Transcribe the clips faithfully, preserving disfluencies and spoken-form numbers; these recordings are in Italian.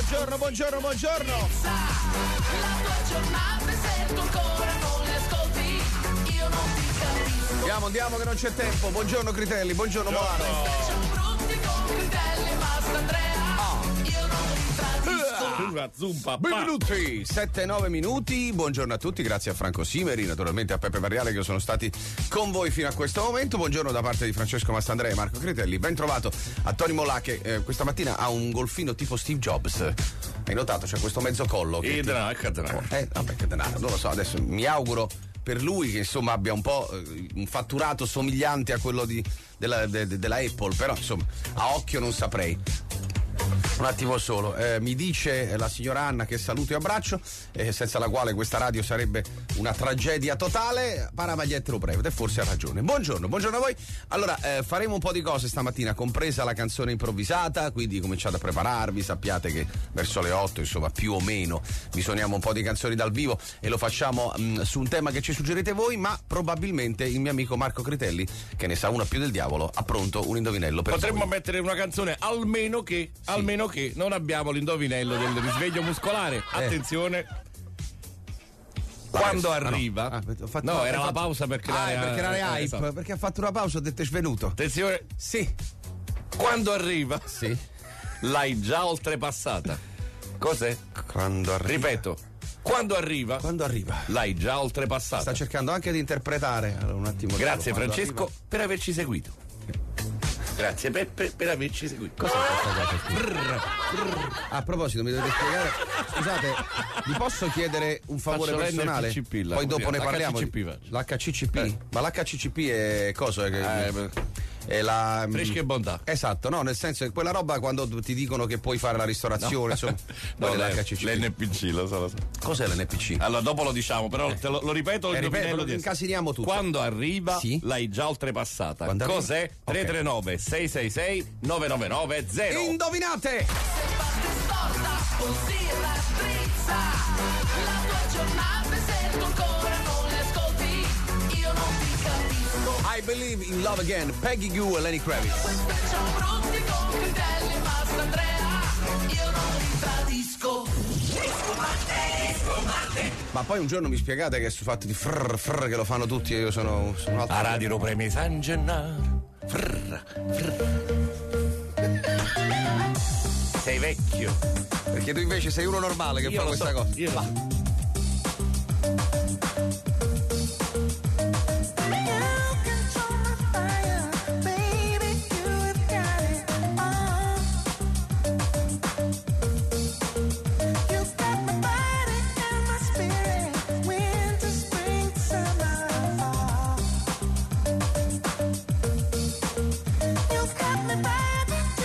Buongiorno, buongiorno, buongiorno. La tua giornata se tu ancora non le ascolti, io non ti capisco. Andiamo, andiamo che non c'è tempo. Buongiorno Critelli, buongiorno Molano. Siamo brutti con Critelli, basta Andrea. Ah. Io non ti tradisco. Zumpa, Benvenuti, sette nove minuti, buongiorno a tutti, grazie a Franco Simeri, naturalmente a Peppe Variale che sono stati con voi fino a questo momento, buongiorno da parte di Francesco Mastandrea e Marco Critelli, ben trovato a Tony Mollà che eh, questa mattina ha un golfino tipo Steve Jobs, hai notato? C'è questo mezzo collo che E ti... denaro, che denaro. Eh, vabbè che denaro, non lo so, adesso mi auguro per lui che insomma abbia un po' eh, un fatturato somigliante a quello di, della, de, de, della Apple, però insomma a occhio non saprei. Un attimo solo, eh, mi dice la signora Anna che saluto e abbraccio, eh, senza la quale questa radio sarebbe una tragedia totale. Paramagliette lo prevede, forse ha ragione. Buongiorno, buongiorno a voi. Allora, eh, faremo un po' di cose stamattina, compresa la canzone improvvisata, quindi cominciate a prepararvi, sappiate che verso le otto, insomma, più o meno, vi suoniamo un po' di canzoni dal vivo e lo facciamo mh, su un tema che ci suggerite voi, ma probabilmente il mio amico Marco Critelli, che ne sa una più del diavolo, ha pronto un indovinello per Potremmo voi. mettere una canzone almeno che, sì. almeno che non abbiamo l'indovinello del risveglio muscolare. Attenzione. Quando Adesso, arriva, ah, no, ah, fatto, no, no, era fatto, la pausa per creare, ah, per creare eh, hype, esatto. perché ha fatto una pausa, ho detto è svenuto. Attenzione, Sì, quando arriva, sì. l'hai già oltrepassata. Cos'è? Quando arriva. Ripeto, quando arriva, Quando arriva. l'hai già oltrepassata. Sta cercando anche di interpretare. Allora, un attimo. Grazie Quando Francesco arriva. per averci seguito. Grazie Peppe per averci seguito. Cos'è questa cosa? Brr, brr. A proposito, mi dovete spiegare. Scusate, vi posso chiedere un favore Faccio personale? l'N F C P, la Poi dopo così, ne parliamo. l'H C C P faccio. L'H C C P? Eh. Ma l'H C C P è cosa? È, Eh, beh. è la. Fresca e bontà. Esatto, no, nel senso che quella roba quando ti dicono che puoi fare la ristorazione, insomma. No, quella è l'H l'H C C P. L'N P C, lo so, lo so. Cos'è l'N P C? Allora, dopo lo diciamo, però te lo, lo ripeto, Eh, il ripeto, indovinello lo di- incasiniamo tutto. Quando arriva, Sì. l'hai già oltrepassata. Quando arriva? Cos'è? Ok. tre tre nove sei sei sei nove nove nove zero. Indovinate! Se parte storta, così la strizza. La tua giornata se tu ancora non le ascolti, io non ti capisco. I Believe in Love Again, Peggy Goo e Lenny Kravitz. Siamo brutti con Critelli, basta Andrea, io non ti tradisco. Ma poi un giorno mi spiegate che è su fatto di frr frr che lo fanno tutti e io sono, sono un altro. A Radio Premi San Gennaro. Frrr, frrr. Sei vecchio. Perché tu invece sei uno normale che Io fa lo questa so, cosa. io lo so.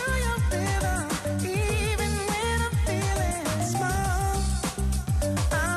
Even when I'm feeling small,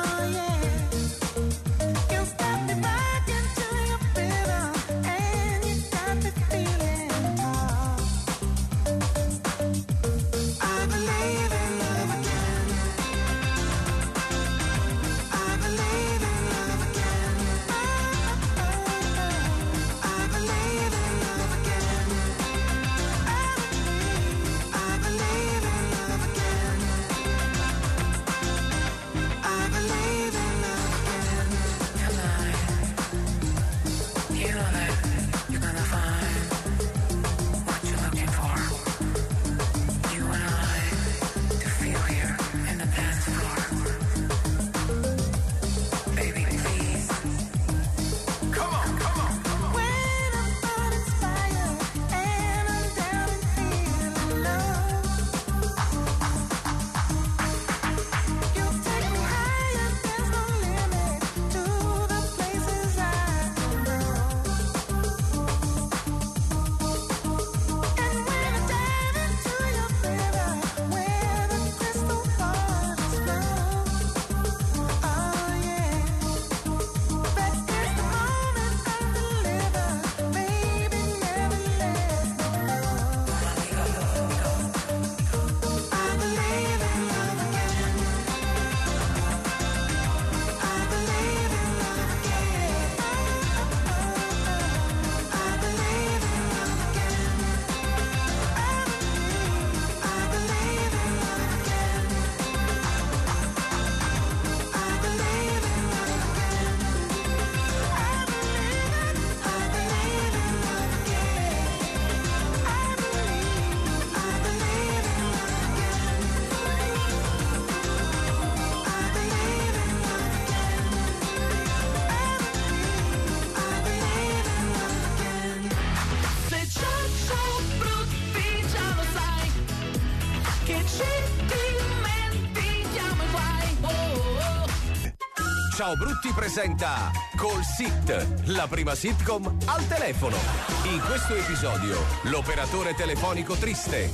che ci dimentichiamo i guai. Oh, oh, oh. Ciao Brutti presenta Call Sit, la prima sitcom al telefono. In questo episodio, l'operatore telefonico triste.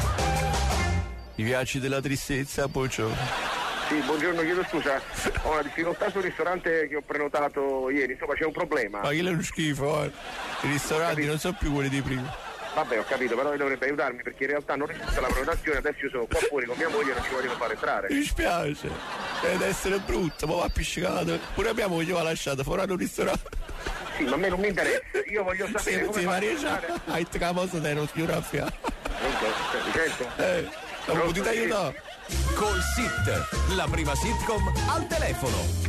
I viaggi della tristezza, Pocio. Sì, buongiorno, chiedo scusa. Ho una difficoltà sul ristorante che ho prenotato ieri, insomma c'è un problema. Ma che è uno schifo, eh. I ristoranti non sono più quelli di prima. Vabbè, ho capito, però lei dovrebbe aiutarmi perché in realtà non risulta la prenotazione, adesso io sono qua fuori con mia moglie e non ci vogliono fare entrare. Mi dispiace, deve essere brutto, ma va appiccicato. Pure mia moglie va lasciata fuori al ristorante. Sì, ma a me non mi interessa, io voglio sapere sì, come sì, fa Maria, a entrare. hai camoso te non schiura a fianco. Mi sento? Eh, non potete aiutare? Call Sit, la prima sitcom al telefono.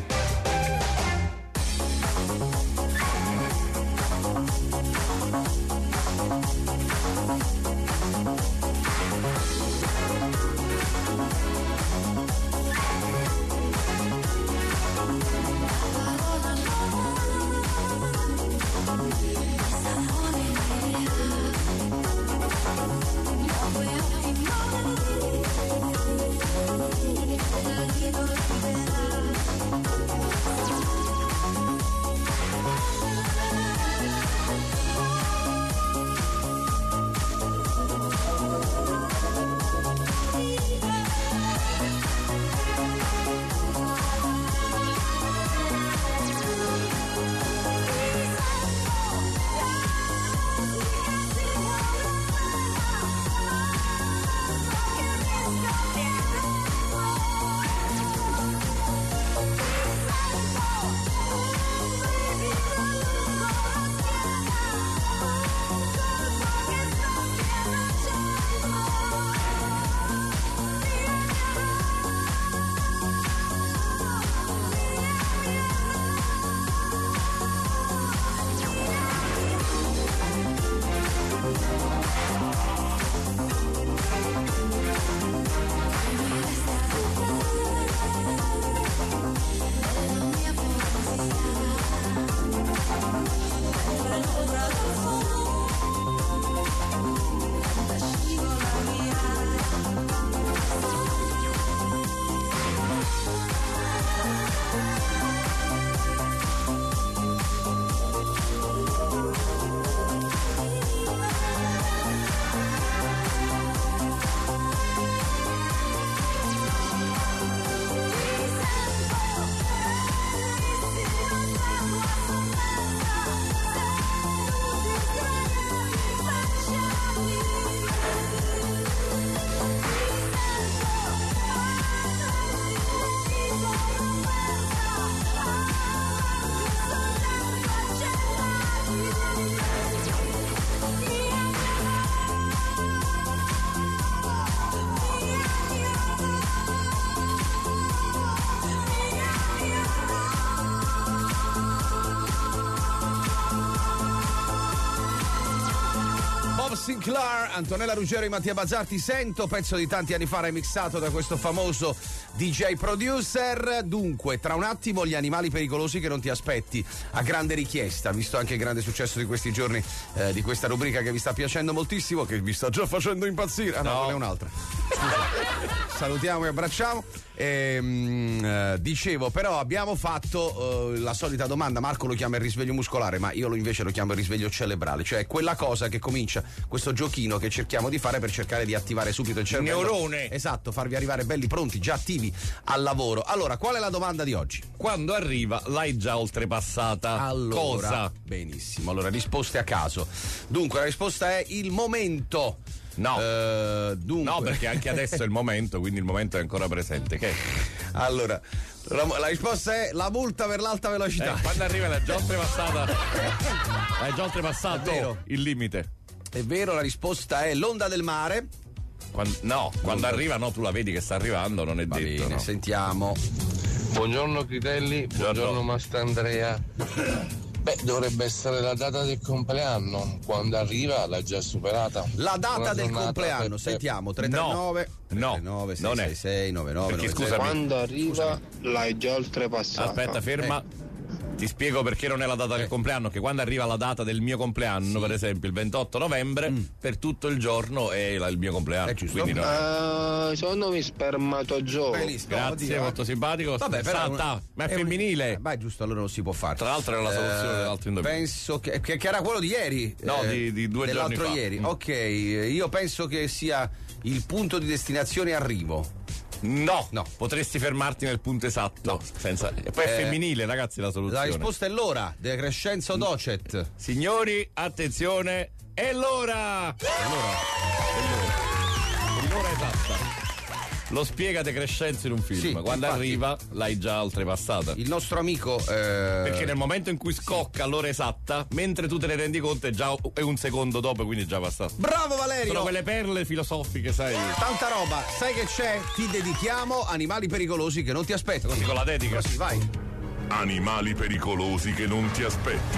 Sinclair, Antonella Ruggero e Mattia Bazzarti, Sento, pezzo di tanti anni fa remixato da questo famoso D J producer. Dunque, tra un attimo gli animali pericolosi che non ti aspetti, a grande richiesta, visto anche il grande successo di questi giorni, eh, di questa rubrica che vi sta piacendo moltissimo, che vi sta già facendo impazzire. Ah no, no. È un'altra. Scusa. Salutiamo e abbracciamo. E, mh, eh, dicevo, però abbiamo fatto eh, la solita domanda. Marco lo chiama il risveglio muscolare, ma io lo invece lo chiamo il risveglio cerebrale, cioè quella cosa che comincia, questo giochino che cerchiamo di fare per cercare di attivare subito il cervello. Neurone. Esatto, farvi arrivare belli pronti, già attivi al lavoro. Allora, qual è la domanda di oggi? Quando arriva l'hai già oltrepassata. Allora, cosa? Benissimo, allora risposte a caso. Dunque la risposta è il momento. No, uh, dunque... no, perché anche adesso è il momento, quindi il momento è ancora presente. Che? Allora, la, la risposta è la multa per l'alta velocità. Eh, quando arriva l'hai già oltrepassata. L'hai già oltrepassato È vero. il limite. È vero, la risposta è l'onda del mare. Quando, no, quando arriva, no, tu la vedi che sta arrivando, non è Va detto. bene, no. sentiamo. Buongiorno Critelli, buongiorno Mastandrea. Beh, dovrebbe essere la data del compleanno, quando arriva l'ha già superata. La data Una del giornata compleanno, per- sentiamo, tre tre nove No, tre nove non è. sei sei nove nove Perché nove scusami. Quando arriva l'hai già oltrepassata. Aspetta, ferma. Ti spiego perché non è la data del compleanno, che quando arriva la data del mio compleanno, per esempio il ventotto novembre, mm. per tutto il giorno è la, il mio compleanno. È giusto. Quindi no. Uh, secondo me spermatozoo. Grazie, oddio, molto simpatico. Vabbè, però una, ma è, è femminile. Un... Beh, giusto, allora non si può fare. Tra l'altro era la soluzione eh, dell'altro indovino. Penso che, che, che era quello di ieri. No, eh, di, di due giorni fa. Dell'altro ieri. Mm. Ok, io penso che sia il punto di destinazione arrivo. No, no, potresti fermarti nel punto esatto. No. Senza... E poi è eh, femminile, ragazzi, la soluzione. La risposta è l'ora, decrescenzo docet. Signori, attenzione, è l'ora! È l'ora. È l'ora. È l'ora esatta. Lo spiega De Crescenzo in un film. Sì, quando infatti, arriva l'hai già oltrepassata. Il nostro amico eh... perché nel momento in cui scocca l'ora esatta, mentre tu te ne rendi conto è già è un secondo dopo, quindi è già passato. Bravo Valerio! Sono quelle perle filosofiche, sai. Tanta roba. Sai che c'è? Ti dedichiamo Animali pericolosi che non ti aspettano. Così con la dedica. Così, vai. Animali pericolosi che non ti aspetti.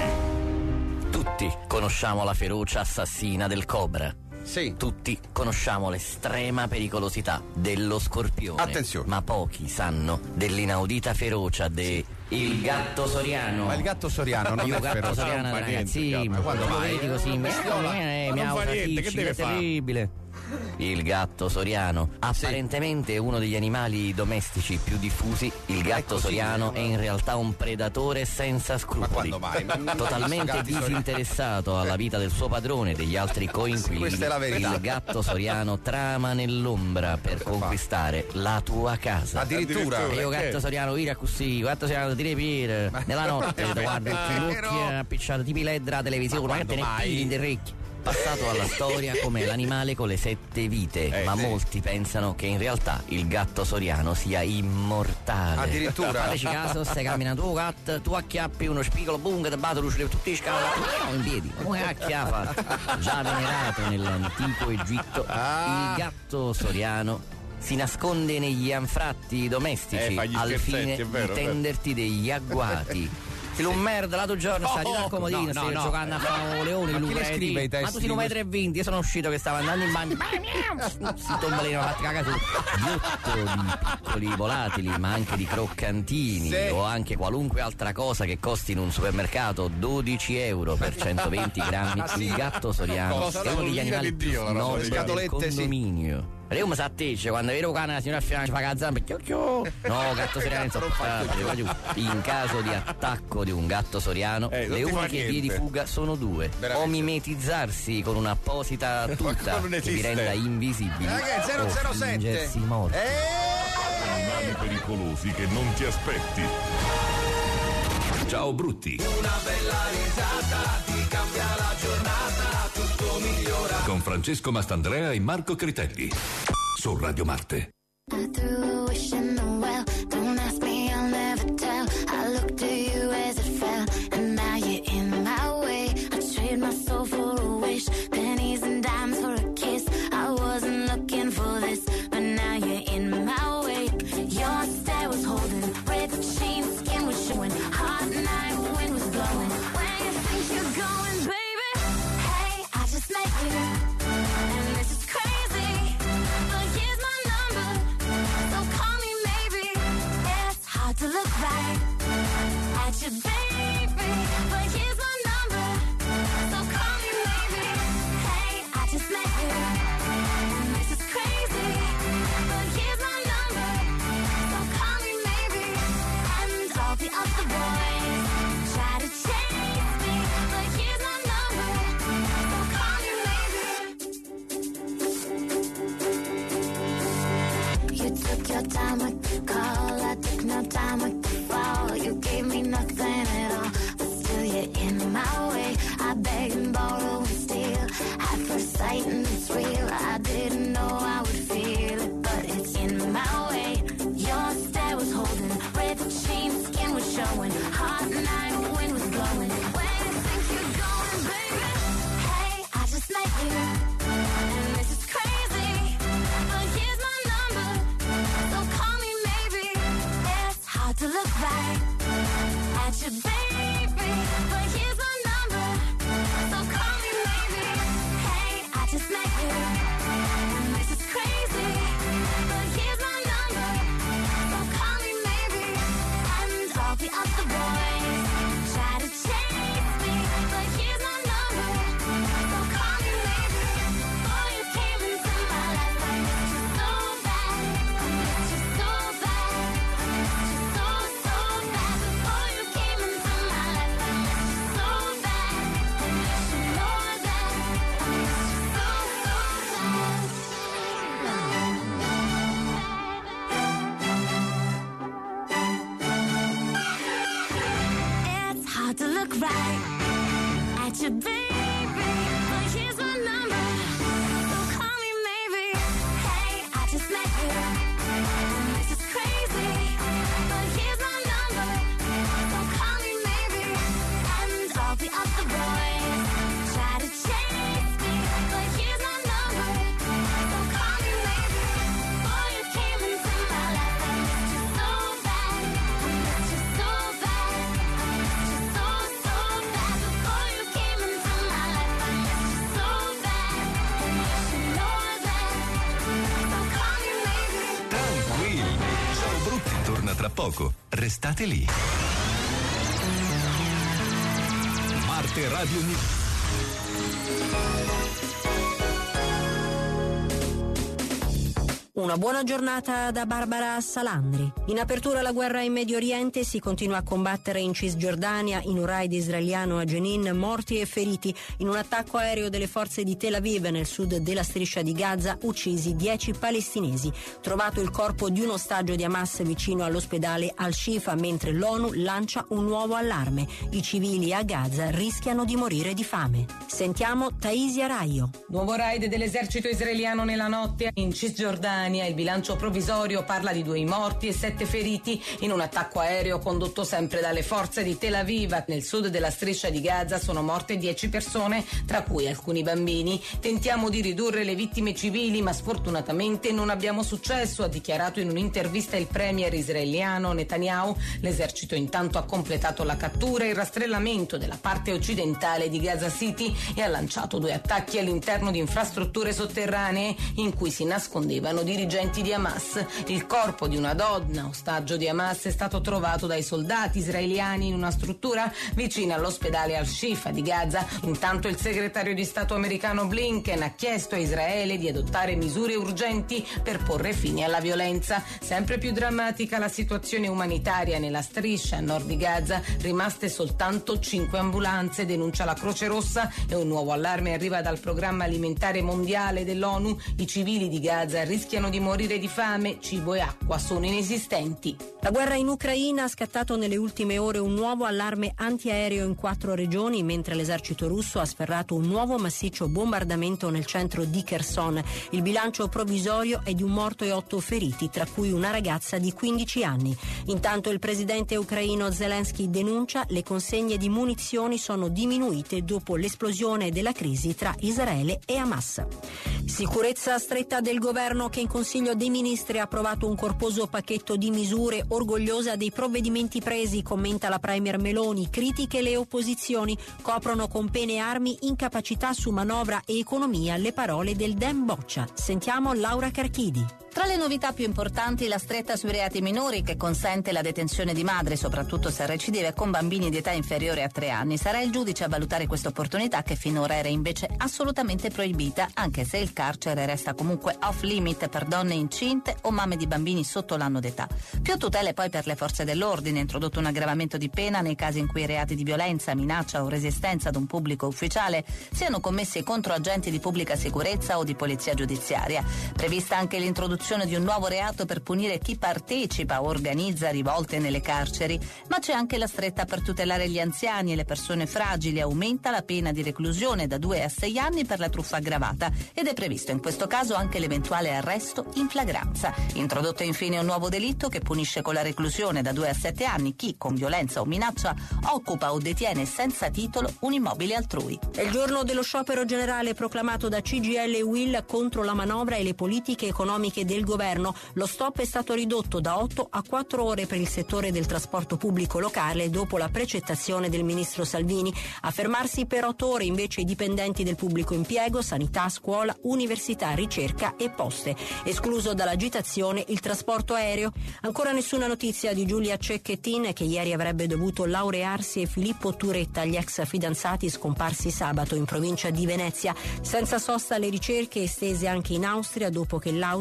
Tutti conosciamo la ferocia assassina del cobra. Sì. Tutti conosciamo l'estrema pericolosità dello scorpione. Attenzione. Ma pochi sanno dell'inaudita ferocia de il gatto soriano. Ma il gatto soriano non io è gatto feroce. soriano, non ragazzi, niente, ma quando lo vedi così mi fa niente, che deve è terribile. Il gatto soriano, apparentemente sì, uno degli animali domestici più diffusi, il gatto così, soriano è in realtà un predatore senza scrupoli. Ma quando mai? Totalmente disinteressato alla vita del suo padrone e degli altri coinquilini. Questa è la verità. Il gatto soriano trama nell'ombra per conquistare la tua casa. Addirittura. E io gatto soriano, vira così, gatto soriano, ti repire. Nella notte ti guardo il occhio appicciato, tipi led della televisione, ma che te ne pigli in orecchi. Passato alla storia come l'animale con le sette vite, eh, ma sì, molti pensano che in realtà il gatto soriano sia immortale. Addirittura. Fateci caso, stai camminando tu gatto, tu acchiappi uno spigolo, boom, che ti batto tutti i scavi in piedi. Come acchiappa? Già venerato nell'antico Egitto, ah, il gatto soriano si nasconde negli anfratti domestici eh, al fine vero, di tenderti degli agguati. Il un merda l'altro giorno sta di là al comodino, stai no, giocando no, a fare leone, ma lui chi le scrive i testi? Ma tu sei un metro e venti, io sono uscito che stavo andando in bagno, si tombalino, fatti cagare su, ghiotto di piccoli volatili, ma anche di croccantini, sì, o anche qualunque altra cosa che costi in un supermercato dodici euro per centoventi grammi. Sì, il gatto soriano è uno degli animali di più noti del condominio. Sì. Io mi sa te, quando vedo cane la signora a fianco fa la zampa, no, gatto soriano insopportabile. In caso di attacco di un gatto soriano, eh, le uniche vie di fuga sono due: veramente, o mimetizzarsi con un'apposita tuta che vi renda invisibili, ragazzi, zero zero sette o fingersi morti. Animali pericolosi che non ti aspetti. Ciao brutti. Una bella risata ti cambia la giornata, tutto migliora. Con Francesco Mastandrea e Marco Critelli su Radio Marte. I threw a wish in the well. Don't ask me, I'll never tell. I looked to you as it fell, and now you're in my way. I trade my soul for a wish, pennies and dimes for a kiss. I wasn't looking for this, but now you're in my way. Your stare was holding, red chain, skin was showing, hot night wind was blowing. Where you think you're going, baby? Hey, I just met you, and this is crazy, but here's my number, so call me maybe. It's hard to look right at you, baby, but here's my number, so call me maybe. Hey, I just met you, and this is crazy, but here's my number, so call me maybe. And all the other boys try to chase me, but here's my number, so call me maybe. You took your time with the call, I took no time with the fall. You gave me nothing at all, but still you're in my way. I beg and borrow and steal, at first sight and it's real. I didn't know I would feel it, but it's in my way. Your stare was holding, red chain, skin was showing, hot night wind was blowing. Where you think you're going, baby? Hey, I just met you, and this is crazy, but here's my number, so call me maybe. It's hard to look right at you, baby, but here's my number, so call me maybe. Hey, I just met you, and this is crazy, but here's my number, so call me maybe. And all the other boys right at your baby, but here's my number, so call me maybe. Hey, I just met you, this is crazy, but here's my number, so call me maybe. And all the other boys try to chase me, but here's my number, so call me maybe. Boy, you came into my life, I missed you so bad, I missed you so bad, I missed you so, so bad. Before you came into my life, I missed you so bad, and you should know that, so call me maybe. Tranquilli, Ciao Brutti torna tra poco. Restate lì. Marte Radio News. Una buona giornata da Barbara Salandri. In apertura alla guerra in Medio Oriente, si continua a combattere in Cisgiordania, in un raid israeliano a Jenin, morti e feriti. In un attacco aereo delle forze di Tel Aviv nel sud della striscia di Gaza, uccisi dieci palestinesi. Trovato il corpo di un ostaggio di Hamas vicino all'ospedale Al-Shifa, mentre l'ONU lancia un nuovo allarme. I civili a Gaza rischiano di morire di fame. Sentiamo Taisia Raio. Nuovo raid dell'esercito israeliano nella notte in Cisgiordania. Il bilancio provvisorio parla di due morti e sette feriti in un attacco aereo condotto sempre dalle forze di Tel Aviv. Nel sud della striscia di Gaza sono morte dieci persone, tra cui alcuni bambini. Tentiamo di ridurre le vittime civili, ma sfortunatamente non abbiamo successo, ha dichiarato in un'intervista il premier israeliano Netanyahu. L'esercito intanto ha completato la cattura e il rastrellamento della parte occidentale di Gaza City e ha lanciato due attacchi all'interno di infrastrutture sotterranee in cui si nascondevano dirigenti di Hamas. Il corpo di una donna, ostaggio di Hamas, è stato trovato dai soldati israeliani in una struttura vicina all'ospedale Al-Shifa di Gaza. Intanto il segretario di Stato americano Blinken ha chiesto a Israele di adottare misure urgenti per porre fine alla violenza. Sempre più drammatica la situazione umanitaria nella striscia a nord di Gaza, rimaste soltanto cinque ambulanze, denuncia la Croce Rossa, e un nuovo allarme arriva dal Programma Alimentare Mondiale dell'ONU. I civili di Gaza rischiano di morire di fame, cibo e acqua sono inesistenti. La guerra in Ucraina ha scattato nelle ultime ore un nuovo allarme antiaereo in quattro regioni, mentre l'esercito russo ha sferrato un nuovo massiccio bombardamento nel centro di Kherson. Il bilancio provvisorio è di un morto e otto feriti, tra cui una ragazza di quindici anni. Intanto il presidente ucraino Zelensky denuncia le consegne di munizioni sono diminuite dopo l'esplosione della crisi tra Israele e Hamas. Sicurezza stretta del governo, che in Consiglio dei Ministri ha approvato un corposo pacchetto di misure, orgogliosa dei provvedimenti presi, commenta la premier Meloni. Critiche le opposizioni, coprono con pene e armi incapacità su manovra e economia le parole del Dem Boccia. Sentiamo Laura Carchidi. Tra le novità più importanti, la stretta sui reati minori, che consente la detenzione di madri, soprattutto se recidive, con bambini di età inferiore a tre anni. Sarà il giudice a valutare questa opportunità, che finora era invece assolutamente proibita, anche se il carcere resta comunque off limit per donne incinte o mamme di bambini sotto l'anno d'età. Più tutele poi per le forze dell'ordine, introdotto un aggravamento di pena nei casi in cui i reati di violenza, minaccia o resistenza ad un pubblico ufficiale siano commessi contro agenti di pubblica sicurezza o di polizia giudiziaria. Prevista anche l'introduzione di un nuovo reato per punire chi partecipa o organizza rivolte nelle carceri, ma c'è anche la stretta per tutelare gli anziani e le persone fragili. Aumenta la pena di reclusione da due a sei anni per la truffa aggravata ed è previsto in questo caso anche l'eventuale arresto in flagranza. Introdotto infine un nuovo delitto che punisce con la reclusione da due a sette anni chi, con violenza o minaccia, occupa o detiene senza titolo un immobile altrui. È il giorno dello sciopero generale proclamato da C G I L e U I L contro la manovra e le politiche economiche del governo. Lo stop è stato ridotto da otto a quattro ore per il settore del trasporto pubblico locale dopo la precettazione del ministro Salvini. A fermarsi per otto ore invece i dipendenti del pubblico impiego, sanità, scuola, università, ricerca e poste. Escluso dall'agitazione il trasporto aereo. Ancora nessuna notizia di Giulia Cecchettin, che ieri avrebbe dovuto laurearsi, e Filippo Turetta, gli ex fidanzati scomparsi sabato in provincia di Venezia. Senza sosta le ricerche estese anche in Austria dopo che l'auto su cui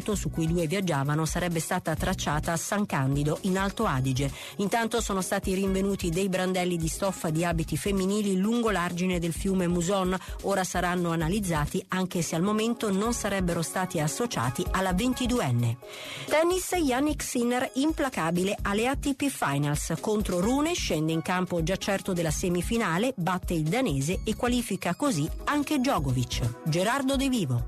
i due viaggiavano sarebbe stata tracciata a San Candido, in Alto Adige. Intanto sono stati rinvenuti dei brandelli di stoffa di abiti femminili lungo l'argine del fiume Muson. Ora saranno analizzati, anche se al momento non sarebbero stati associati alla ventiduenne. Tennis, Jannik Sinner implacabile alle A T P Finals. Contro Rune scende in campo già certo della semifinale, batte il danese e qualifica così anche Djokovic. Gerardo De Vivo.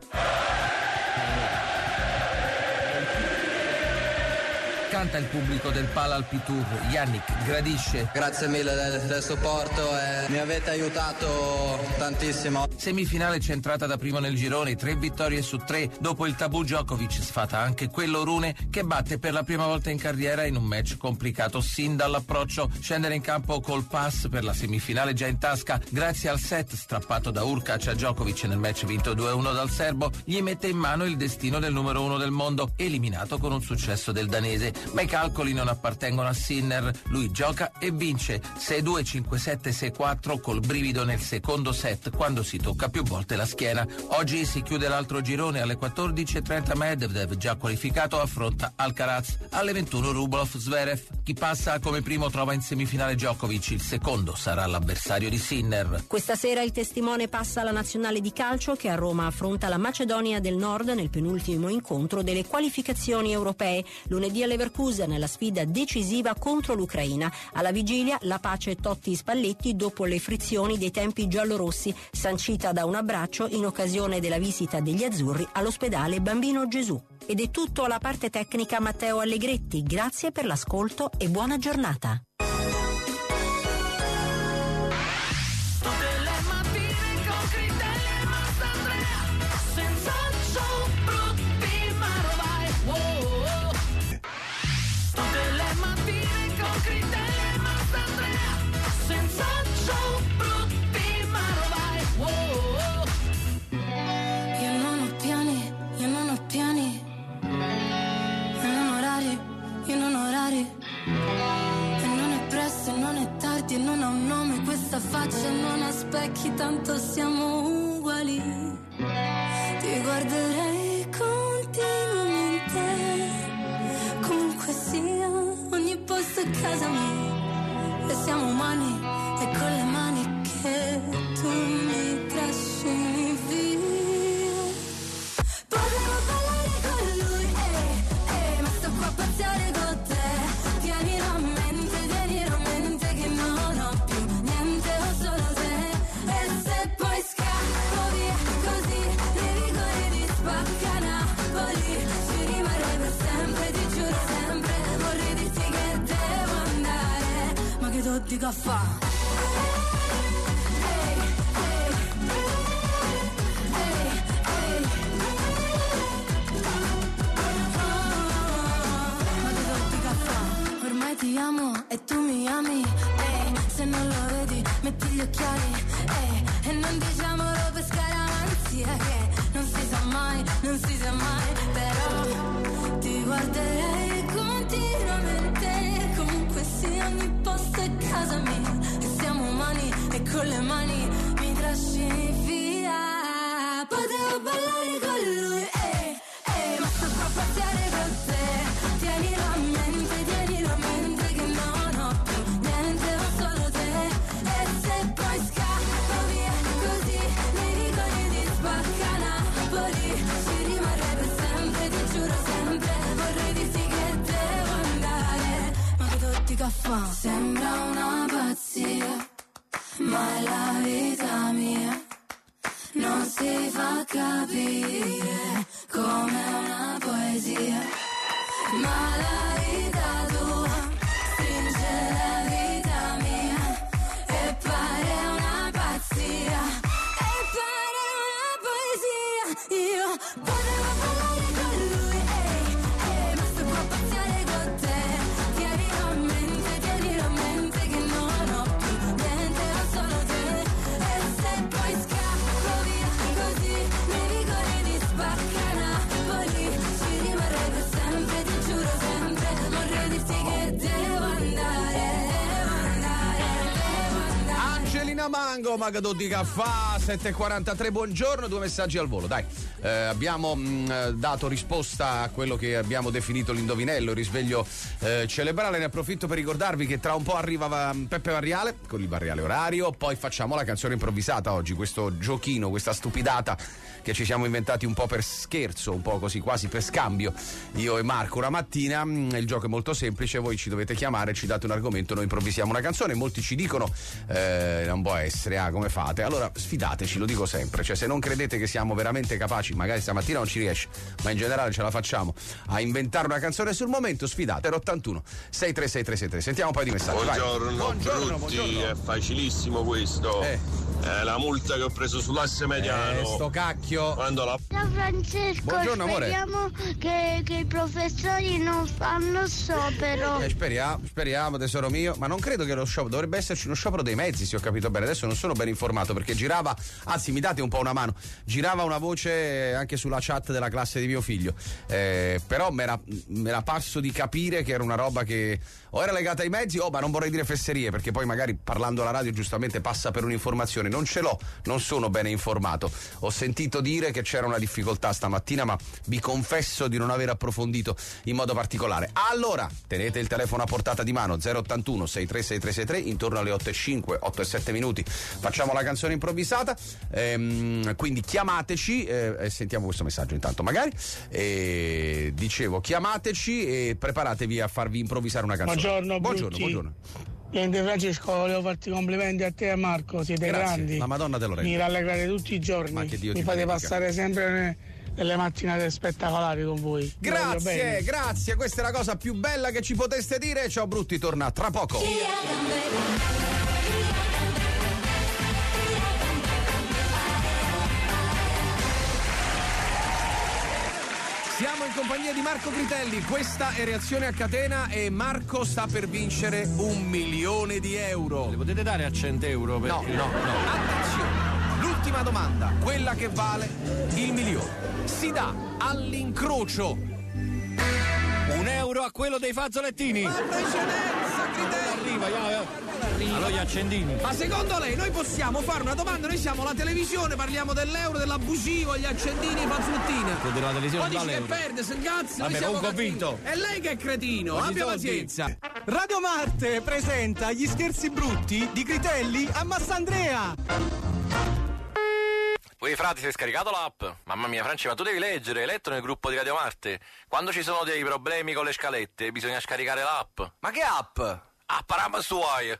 Canta il pubblico del Palalpi Tour. Jannik gradisce. Grazie mille del, del supporto e mi avete aiutato tantissimo. Semifinale centrata da primo nel girone, tre vittorie su tre. Dopo il tabù Djokovic sfata anche quello Rune, che batte per la prima volta in carriera in un match complicato sin dall'approccio. Scendere in campo col pass per la semifinale già in tasca, grazie al set strappato da Urkac a Djokovic nel match vinto due a uno dal serbo, gli mette in mano il destino del numero uno del mondo, eliminato con un successo del danese. Ma i calcoli non appartengono a Sinner. Lui gioca e vince sei due, cinque sette, sei quattro col brivido nel secondo set quando si tocca più volte la schiena. Oggi si chiude l'altro girone. Alle quattordici e trenta Medvedev, già qualificato, affronta Alcaraz. Alle ventuno Rublev Zverev. Chi passa come primo trova in semifinale Djokovic, il secondo sarà l'avversario di Sinner. Questa sera il testimone passa alla nazionale di calcio, che a Roma affronta la Macedonia del Nord nel penultimo incontro delle qualificazioni europee. Lunedì a Leverkusen nella sfida decisiva contro l'Ucraina. Alla vigilia la pace Totti-Spalletti dopo le frizioni dei tempi giallorossi, sancita da un abbraccio in occasione della visita degli azzurri all'ospedale Bambino Gesù. Ed è tutto alla parte tecnica Matteo Allegretti. Grazie per l'ascolto e buona giornata. E non ha un nome questa faccia, non ha specchi, tanto siamo uguali. Ti guarderei continuamente, comunque sia, ogni posto è casa mia. E siamo umani, e con le mani che tu mi trascini via. Potevo ballare con lui, eh, eh, ma sto qua a pazziare con te. Tienilo a mente, tienilo a mente che non ho più niente, ho solo te. E se poi scappo via così, nei rigori di Spacca Napoli, ci rimarrei per sempre, ti giuro sempre. Vorrei dirti che devo andare, ma che tu dico a fa'? Ti amo e tu mi ami, eh, se non lo vedi metti gli occhiali, eh, e non diciamolo per scaramanzia che non si sa mai, non si sa mai, però ti guarderei continuamente, comunque sia ogni posto è casa mia, e siamo umani e con le mani mi trascini via. Potevo ballare con lui, eh, eh, ma sto qua a pazziare con te, tienilo a mente, tienilo a mente. Sembra una pazzia, ma è la vita mia, non si fa capire come una poesia, ma la vita tua stringe la vita mia e pare una pazzia, e pare una poesia. Io potevo parlare con lui, ehi, ehi, ma sto qua a pazziare con te. Tienilo a mente, tienilo a mente che non ho più niente, ho solo te. E se poi scappo via così, nei vicoli di Spacca Napoli, ci rimarrei per sempre, ti giuro sempre. Martina Mango, Magadò di Caffà, sette e quarantatré, buongiorno, due messaggi al volo, dai. Eh, abbiamo mh, dato risposta a quello che abbiamo definito l'indovinello, il risveglio eh, cerebrale. Ne approfitto per ricordarvi che tra un po' arriva va, Peppe Variale con il Variale Orario, poi facciamo la canzone improvvisata oggi, questo giochino, questa stupidata che ci siamo inventati un po' per scherzo, un po' così quasi per scambio, io e Marco una mattina. Il gioco è molto semplice, voi ci dovete chiamare, ci date un argomento, noi improvvisiamo una canzone. Molti ci dicono eh, non può essere, ah come fate? Allora sfidateci, lo dico sempre, cioè se non credete che siamo veramente capaci, magari stamattina non ci riesce, ma in generale ce la facciamo a inventare una canzone sul momento, sfidate. zero ottantuno sei tre sei tre sei tre. Sentiamo un paio di messaggi. Buongiorno, vai. Buongiorno, Brutti, buongiorno. è facilissimo questo. Eh. È la multa che ho preso sull'asse mediano. Eh, sto cacchio. Quando la... Ciao Francesco, buongiorno, amore. speriamo che, che i professori non fanno sciopero. Eh, speriamo, speriamo tesoro mio, ma non credo che lo sciopero, dovrebbe esserci uno sciopero dei mezzi, se ho capito bene. Adesso non sono ben informato perché girava, anzi mi date un po' una mano, girava una voce anche sulla chat della classe di mio figlio, eh, però mi era parso di capire che era una roba che o era legata ai mezzi o, ma non vorrei dire fesserie, perché poi magari parlando alla radio giustamente passa per un'informazione, non ce l'ho, non sono bene informato. Ho sentito dire che c'era una difficoltà stamattina, ma vi confesso di non aver approfondito in modo particolare. Allora, tenete il telefono a portata di mano, zero ottantuno sei tre sei tre sei tre, intorno alle otto e cinque, otto e sette minuti facciamo la canzone improvvisata, ehm, quindi chiamateci eh, e sentiamo questo messaggio intanto magari, e dicevo chiamateci e preparatevi a farvi improvvisare una canzone. Buongiorno, buongiorno, Brutti. buongiorno. Niente Francesco, volevo farti complimenti a te e a Marco, siete Grazie, grandi. la Madonna te lo rende. Mi rallegrate tutti i giorni. Ma che Dio Mi ti fate benedica. passare sempre delle mattinate spettacolari con voi. Vi voglio Grazie, bene. grazie, questa è la cosa più bella che ci poteste dire. Ciao Brutti, torna tra poco. Siamo in compagnia di Marco Critelli, questa è Reazione a Catena e Marco sta per vincere un milione di euro. Le potete dare a cento euro? No, Perché... no, no. Attenzione, l'ultima domanda, quella che vale il milione, si dà all'incrocio. Un euro a quello dei fazzolettini. Ma precedenza, Critelli! Arriva, ya, allora gli accendini. Ma secondo lei noi possiamo fare una domanda? Noi siamo la televisione, parliamo dell'euro, dell'abusivo, gli accendini, i fazzolettini. Della televisione Poi dici che vale euro. perde, se incazzi. Vabbè, noi siamo non cattivi. convinto. È lei che è cretino, Voglio abbia soldi. pazienza. Radio Marte presenta gli scherzi brutti di Critelli a Massandrea. Uè frati, sei scaricato l'app? Mamma mia Franci, ma tu devi leggere, hai letto nel gruppo di Radio Marte? Quando ci sono dei problemi con le scalette bisogna scaricare l'app. Ma che app? Ah, parama su ai.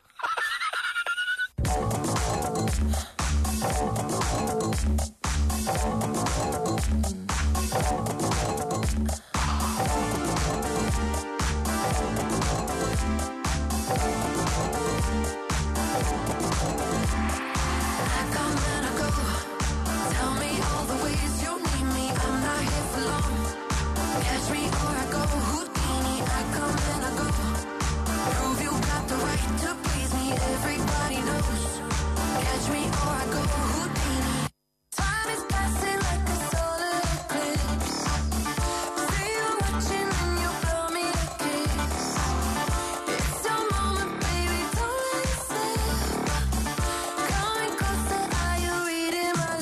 Everybody knows. Catch me or I go Houdini. Time is passing like a solar eclipse. See you watching and you blow me a kiss. It's your moment, baby, don't let it slip. Coming closer, are you reading my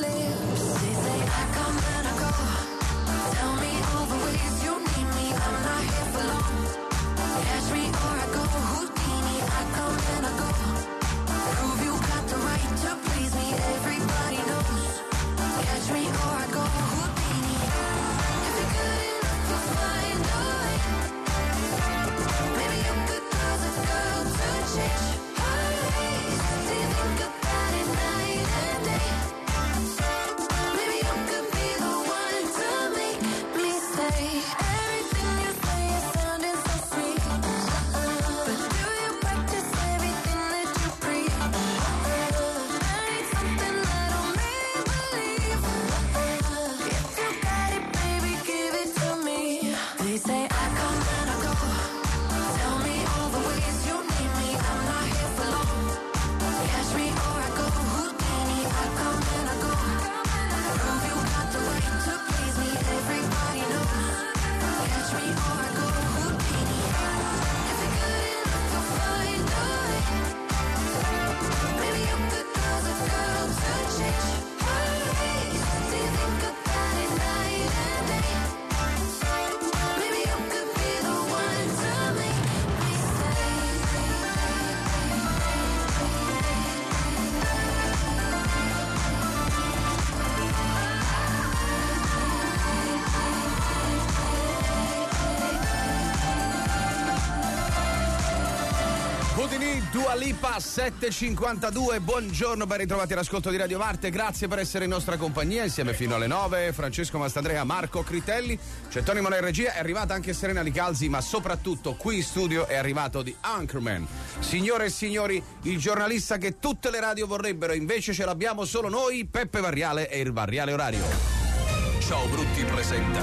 Houdini, Dua Lipa, sette e cinquantadue. Buongiorno, ben ritrovati all'ascolto di Radio Marte. Grazie per essere in nostra compagnia insieme fino alle nove. Francesco Mastandrea, Marco Critelli. C'è Tony Mona in regia. È arrivata anche Serena Licalzi, ma soprattutto qui in studio è arrivato The Anchorman. Signore e signori, il giornalista che tutte le radio vorrebbero, invece ce l'abbiamo solo noi, Peppe Varriale e il Varriale Orario. Ciao Brutti presenta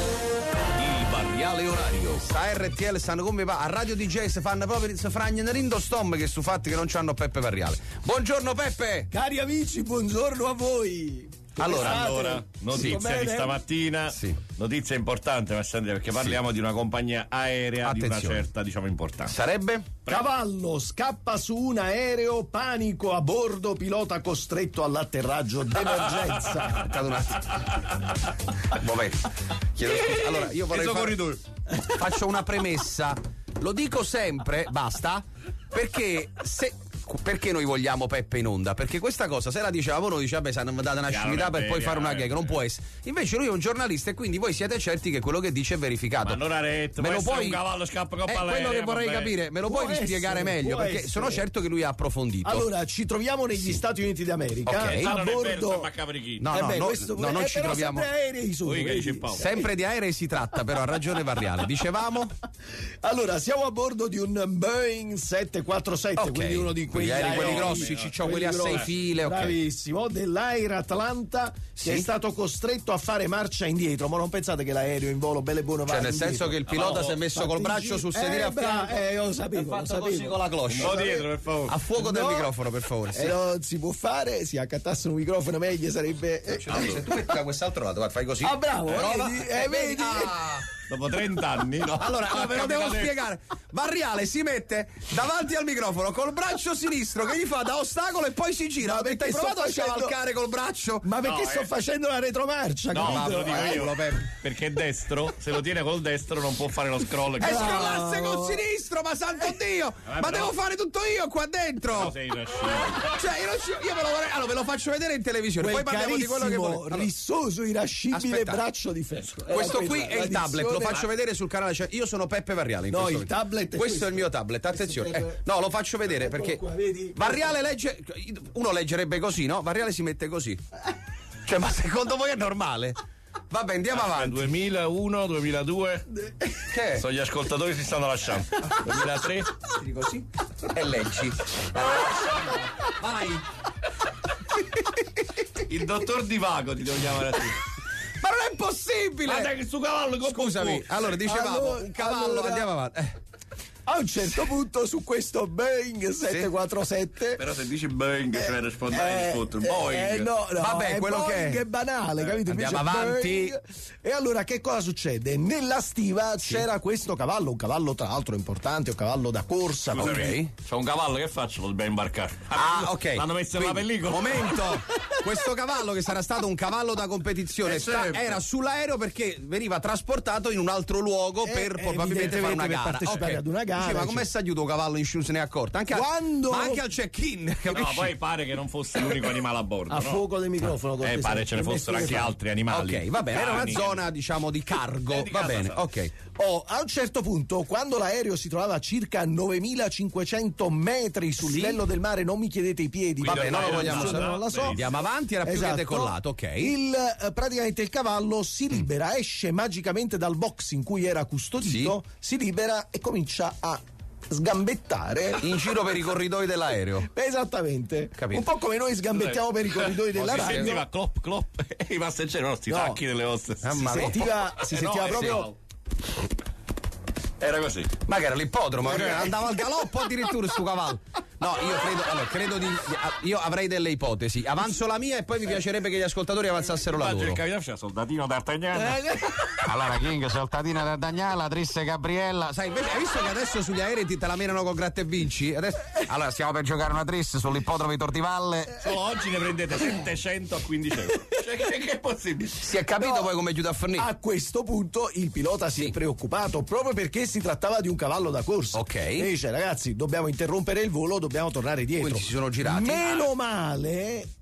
il Varriale Orario. Sta R T L stanno come va a Radio D J, si fanno proprio si fragnano rindo stom che su fatti che non c'hanno Peppe Varriale. Buongiorno Peppe. Cari amici, buongiorno a voi. Allora, allora, notizia di stamattina, sì. Notizia importante, Massandria, perché parliamo sì. di una compagnia aerea. Attenzione. Di una certa, diciamo, importanza. Sarebbe? Cavallo scappa su un aereo, panico a bordo, pilota costretto all'atterraggio d'emergenza. Aspettate un attimo. Momento. Chiedo scusa. Allora, io vorrei fare... faccio una premessa. Lo dico sempre, basta, perché se... Perché noi vogliamo Peppe in onda? Perché questa cosa, se la dicevamo noi, dice vabbè, se hanno dato una scimità per poi fare una gag, non può essere. Invece lui è un giornalista e quindi voi siete certi che quello che dice è verificato. Ma non ha retto, me lo puoi un cavallo scappa coppa è quello che vorrei vabbè. capire, me lo puoi essere, spiegare meglio? Perché essere. sono certo che lui ha approfondito. Allora, ci troviamo negli sì. Stati Uniti d'America, okay. a ah, bordo. No, no, beh, no, questo no, non ci troviamo. Sempre aerei sono, sempre di aerei si tratta, però ha ragione Varriale. Dicevamo? Allora, siamo a bordo di un Boeing sette quattro sette, okay. quindi uno di quegli aerei quelli grossi. Sì, Ciccio, quelli a sei file, okay. Bravissimo, dell'Air Atlanta sì. che è stato costretto a fare marcia indietro, ma non pensate che l'aereo in volo bello e buono va cioè nel indietro. senso che il pilota oh, si è messo col braccio sul sedile eh, a fianco eh, lo sapevo, lo sapevo. Con la cloche. Un po' dietro, per favore. A fuoco no, del microfono, per favore. Sì. Eh, non si può fare, si accattasse un microfono meglio sarebbe eh. cioè, allora. Se tu metti da quest'altro lato, guarda, fai così. Ah, bravo, eh, vedi, eh, eh, vedi? Ah. Dopo trenta anni, no? Allora, no, ve lo devo spiegare. Varriale si mette davanti al microfono col braccio sinistro che gli fa da ostacolo e poi si gira. Ma perché hai provato facendo... a cavalcare col braccio? Ma perché no, sto eh... facendo la retromarcia? No, ma lo dico io, perché destro, se lo tiene col destro non può fare lo scroll. E no. scrollasse col sinistro, ma santo Dio! Vabbè, ma devo fare tutto io qua dentro! No, sei irascibile. Cioè, io, io ve lo vorrei. Allora, ve lo faccio vedere in televisione. Quel poi parliamo di quello che vuole. Allora, rissoso, irascibile Aspetta. braccio di ferro. Questo qui è il tablet, lo faccio vedere sul canale. Cioè, io sono Peppe Varriale. In no, questo il tablet. Questo, questo è il mio tablet, attenzione. Eh, no, lo faccio vedere perché qua, vedi? Varriale legge. Uno leggerebbe così, no? Varriale si mette così. Cioè, ma secondo voi è normale? Vabbè, andiamo ah, avanti. duemilauno, duemiladue Che? Sono gli ascoltatori che si stanno lasciando. duemilatré Tiri così e leggi. Vai. Il dottor Divago ti devo chiamare a te. Ma non è possibile! Ma dai, che su cavallo con Scusami, allora dicevamo allora, un cavallo, allora, andiamo avanti. Eh. A un certo punto su questo Boeing sette quattro sette sì. Però se dici Boeing eh, cioè rispondere eh, il Boeing eh, no, no, vabbè, è quello Boeing che è è banale, capito? Andiamo avanti. Boeing. E allora che cosa succede? Nella stiva sì. c'era questo cavallo, un cavallo tra l'altro importante, un cavallo da corsa. Scusami, okay. C'è un cavallo, che faccio? Lo dobbiamo imbarcare. Ah, ok. L'hanno messo nella pellicola. Momento. Questo cavallo che sarà stato un cavallo da competizione eh, sta, certo. era sull'aereo perché veniva trasportato in un altro luogo eh, per probabilmente fare una per gara. partecipare okay. ad una gara. Dice, ma come sta aiuto un cavallo in sciù se ne è accorto? Anche Quando... a, ma anche al check-in, capisci? No, poi pare che non fosse l'unico animale a bordo. A no? fuoco del microfono. Eh, pare ce ne fossero anche altri animali. Ok, va bene, era una zona diciamo di cargo. Eh, di va bene, so. ok. Oh, a un certo punto, quando l'aereo si trovava a circa novemilacinquecento metri sul sì? livello del mare, non mi chiedete i piedi, vabbè, non lo vogliamo sapere, non la so. Andiamo avanti, era più esatto. che decollato, ok. Il, eh, praticamente il cavallo si libera, mm. esce magicamente dal box in cui era custodito, sì? si libera e comincia a sgambettare in giro per i corridoi dell'aereo. Esattamente. Capito. Un po' come noi sgambettiamo per i corridoi della si radio. Si sentiva clop clop e i passeggeri non sti no. tacchi delle ossa. Si sentiva, si eh sentiva no, proprio sì. Era così. Ma che era l'ippodromo, andava al galoppo addirittura sto cavallo. No, io credo, allora, credo di. Io avrei delle ipotesi. Avanzo la mia e poi mi piacerebbe che gli ascoltatori avanzassero la loro. Il capitano c'è soldatino D'Artagnan. Allora, King, soldatino D'Artagnan, la triste Gabriella. Sai, invece, hai visto che adesso sugli aerei ti te la menano con gratta e vinci? Adesso... Allora, stiamo per giocare una triste sull'ippodromo di Tortivalle. Solo oggi ne prendete settecento a quindici euro. Cioè, che, che è possibile? Si è capito no, poi come chiude a fornire? A questo punto il pilota si sì. è preoccupato proprio perché si trattava di un cavallo da corsa. Ok. E dice, ragazzi, dobbiamo interrompere il volo, dobbiamo tornare dietro. Quindi si sono girati. Meno male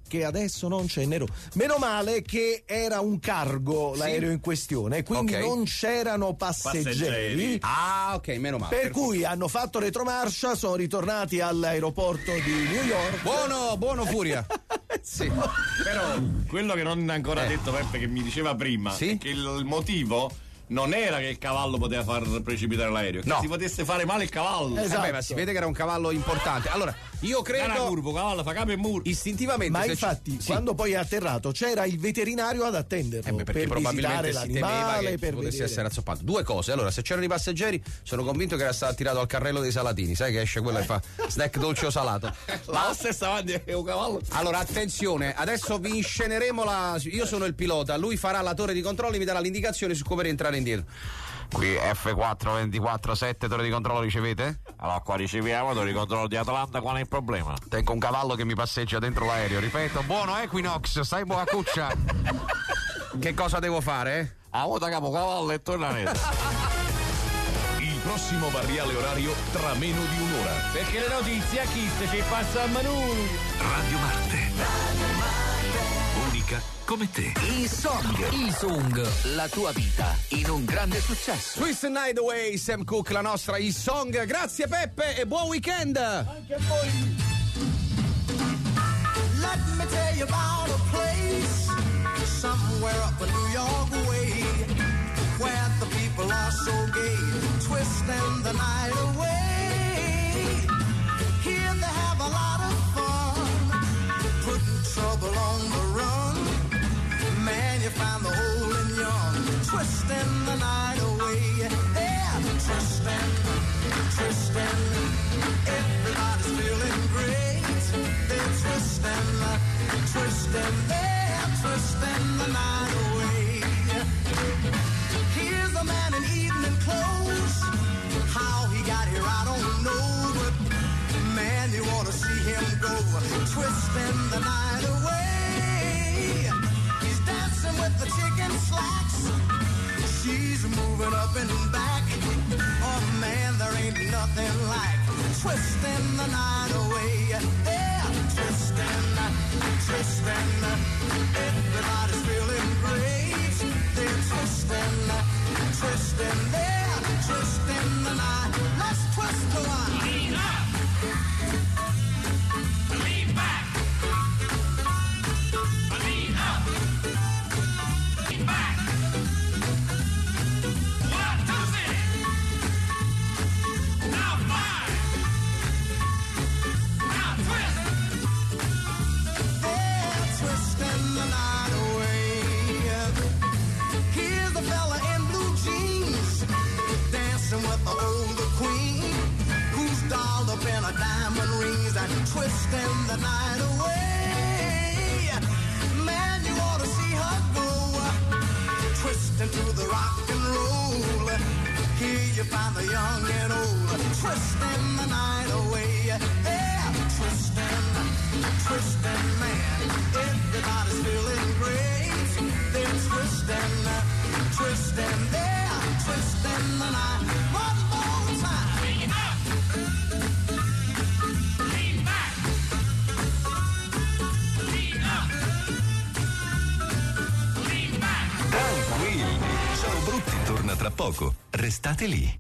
che adesso non c'è nero. Meno male che era un cargo l'aereo in questione, quindi Ok. non c'erano passeggeri. Passeggeri. Ah, ok, meno male. Per cui hanno fatto retromarcia, sono ritornati all'aeroporto di New York. Buono, buono Furia. Sì. Però quello che non ha ancora Eh. detto Peppe, che mi diceva prima, è che il motivo non era che il cavallo poteva far precipitare l'aereo, che No. si potesse fare male il cavallo. Eh beh, ma si vede che era un cavallo importante. Allora, io credo. Era curvo, cavallo fa capo e muro. Istintivamente. Ma se infatti, ci- quando poi è atterrato, c'era il veterinario ad attenderlo Eh beh, perché per probabilmente visitare si temeva l'animale, che per potesse vedere. essere azzoppato. Due cose. Allora, se c'erano i passeggeri, sono convinto che era stato attirato al carrello dei salatini. Sai che esce quello che fa snack dolce o salato. La stessa avanti è un cavallo. Allora, attenzione, adesso vi insceneremo la. Io sono il pilota, lui farà la torre di controllo e mi darà l'indicazione su come rientrare indietro. Qui F quattro ventiquattro sette, torre di controllo ricevete? Allora, qua riceviamo, torre di controllo di Atlanta, qual è il problema? Tengo un cavallo che mi passeggia dentro l'aereo, ripeto, buono Equinox, stai buona cuccia. Che cosa devo fare? Ah, vuota capo cavallo e torna nero. Il prossimo variale orario tra meno di un'ora. Perché le notizie a chi ci passa a Manu. Radio Marte. Unica come te. I Song. I Song. La tua vita in un grande successo. Twist and Night Away, Sam Cooke, la nostra E-Song. Grazie Peppe e buon weekend. Anche a voi. Let me tell you about a place somewhere up in New York way, where the people are so gay, twisting the night away. Here they have a lot of fun, putting trouble on the run. Man, you find the old and young, twisting the night away. Yeah, twisting, twisting. Everybody's feeling great. They're twisting, twisting, they're twisting the night away. Here's a man in evening clothes. How he got here, I don't know, but man, you ought to see him go, twisting the night away. He's dancing with the chicken slacks. She's moving up and back. Oh man, there ain't nothing like twisting the night away. Yeah, twisting, twisting. Everybody's feeling great. They're twisting, twisting. They're twisting the night. Let's twist the one. Lean up. Lean back. Lean up. Lean back. One, two, three. Now five. Now twist. They're twisting the night away. Here's the fella in blue jeans, dancing with the older queen, who's dolled up in a diamond rings and twisting the night away. Man, you ought to see her go, twisting to the rock and roll. Here you find the young and old, twisting the night away. Yeah, twisting, twisting, man. Everybody's feeling great. They're twisting, twisting, they're twisting the night. One more time. Lean up. Lean back. Lean up. Lean back. Tranquilli. Ciao Brutti torna tra poco. Restate lì.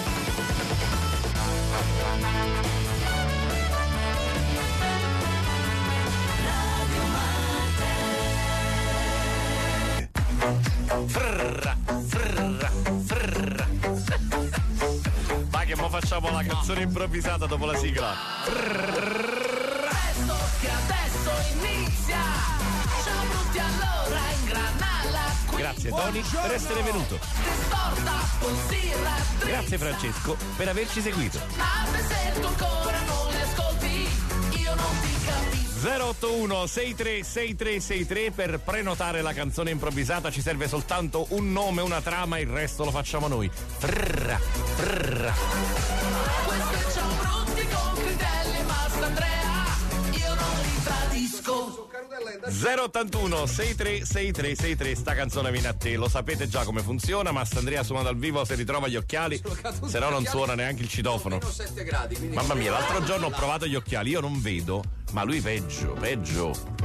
Frrra, frrra, frrra. Vai che mo facciamo la canzone improvvisata dopo la sigla. Presto che adesso inizia. Ciao Brutti, allora ingranala qui. Grazie Tony per essere venuto. Distorta, poi si raddrizza. Grazie Francesco per averci seguito. Ma se tu ancora non li ascolti, io non ti capisco. zero otto uno sei tre sei tre sei tre per prenotare la canzone improvvisata ci serve soltanto un nome, una trama, il resto lo facciamo noi. Frrra, frrra. Questo è Ciao Brutti con Critelli e Mastandrea. Io non li tradisco. zero ottantuno sei tre sei tre sei tre, sta canzone viene a te, lo sapete già come funziona. Mastandrea suona dal vivo se ritrova gli occhiali, se no non suona neanche il citofono. sette gradi, quindi Mamma mia, l'altro giorno ho provato gli occhiali, io non vedo, ma lui peggio, peggio.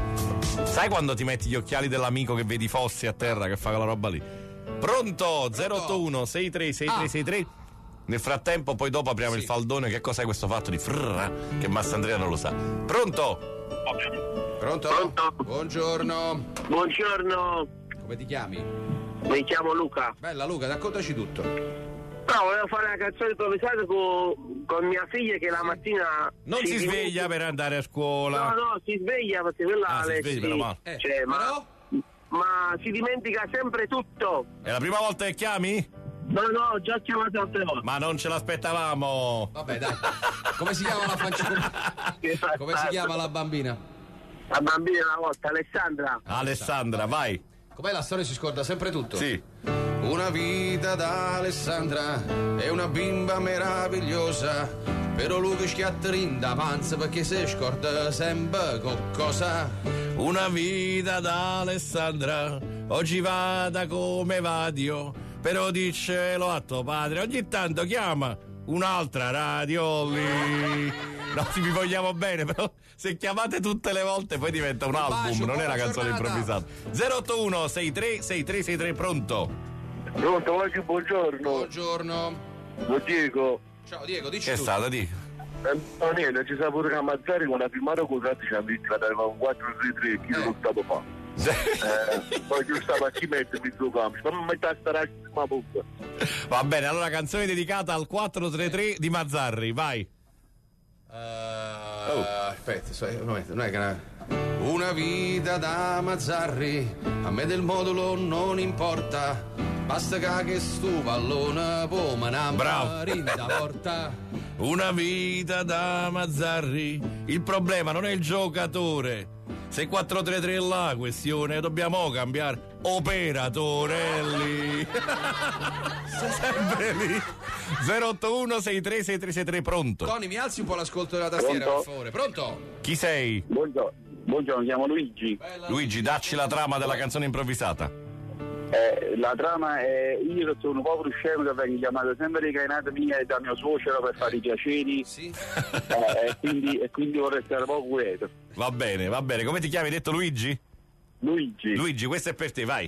Sai quando ti metti gli occhiali dell'amico che vedi Fossi a terra che fa quella roba lì? Pronto? zero otto uno sei tre sei tre sei tre. Nel frattempo poi dopo apriamo il faldone. Che cos'è questo fatto di frrra che Massandrea non lo sa. Pronto? Pronto? Pronto? Buongiorno. Buongiorno. Come ti chiami? Mi chiamo Luca. Bella Luca, raccontaci tutto. No, volevo fare una canzone improvvisata con, con mia figlia che la mattina Non si, si sveglia per andare a scuola. No, no, si sveglia perché quella ah, le, si sveglia, si, meno male. Eh, cioè, ma, ma si dimentica sempre tutto. È la prima volta che chiami? No, no, ho già chiamato altre volte. Ma non ce l'aspettavamo. Vabbè, dai. Come si chiama la fanciulla? Come si chiama la bambina? La bambina una volta, Alessandra. Alessandra, vai. Com'è la storia? Si scorda sempre tutto? Sì. Una vita da Alessandra è una bimba meravigliosa, però lui che schiattrinda panza perché si scorda sempre qualcosa. Una vita da Alessandra, oggi vada come vadio, però dicelo a tuo padre, ogni tanto chiama un'altra radio lì. No, vi vogliamo bene, però se chiamate tutte le volte poi diventa un, un album, bacio, non è una canzone giornata. Improvvisata. zero otto uno sei tre sei tre sei tre, pronto? Pronto, oggi buongiorno. Buongiorno. Buon Diego. Ciao Diego, dici che è stata, di? Eh, no, niente, ci sa pure Camazzari con la firmata con Ratti ci hanno detto che aveva un quattro tre tre, chi lo stato fa. eh, poi giusto a chi mettermi il suo campo, ma non mettere a stare ma bocca. Va bene, allora canzone dedicata al quattro tre tre di Mazzarri, vai. Uh, oh. Aspetta, so, un momento, non è che una... Una vita da Mazzarri, a me del modulo non importa, basta che stu pallone può manare in da porta. Una vita da Mazzarri, il problema non è il giocatore, se quattro tre tre è la questione, dobbiamo cambiare operatore lì. Sei sempre lì. zero otto uno sei tre sei tre sei tre, pronto? Tony, mi alzi un po' l'ascolto della tastiera, Pronto? per favore. Pronto? Chi sei? Buongiorno. Buongiorno, mi chiamo Luigi. Bella. Luigi, dacci la trama della canzone improvvisata. Eh, la trama è io che sono un povero scemo che vengo chiamato sempre di cainata mia e da mio suocero per fare i piaceri. Sì. Eh, e, quindi, e quindi vorrei stare poco quieto. Va bene, va bene. Come ti chiami? Hai detto Luigi? Luigi. Luigi, questo è per te, vai.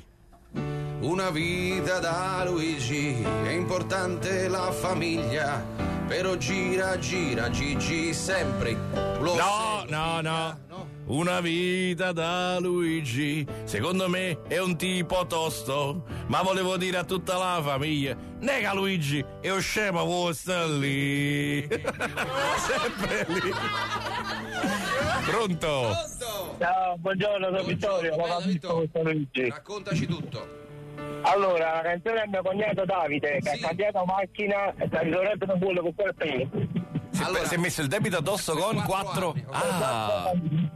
Una vita da Luigi, è importante la famiglia, però gira, gira, Gigi sempre. Lo no, no, no, no. Una vita da Luigi, secondo me è un tipo tosto, ma volevo dire a tutta la famiglia, nega Luigi, è un scemo vostro lì. Sempre lì. Pronto? Pronto? Ciao, buongiorno, sono Vittorio. Vittorio. Raccontaci tutto. Allora, la canzone è mio cognato Davide che sì. ha cambiato macchina e sta risolvendo un bullo con quel primo. Si, allora, si è messo il debito addosso con quattro. Ah.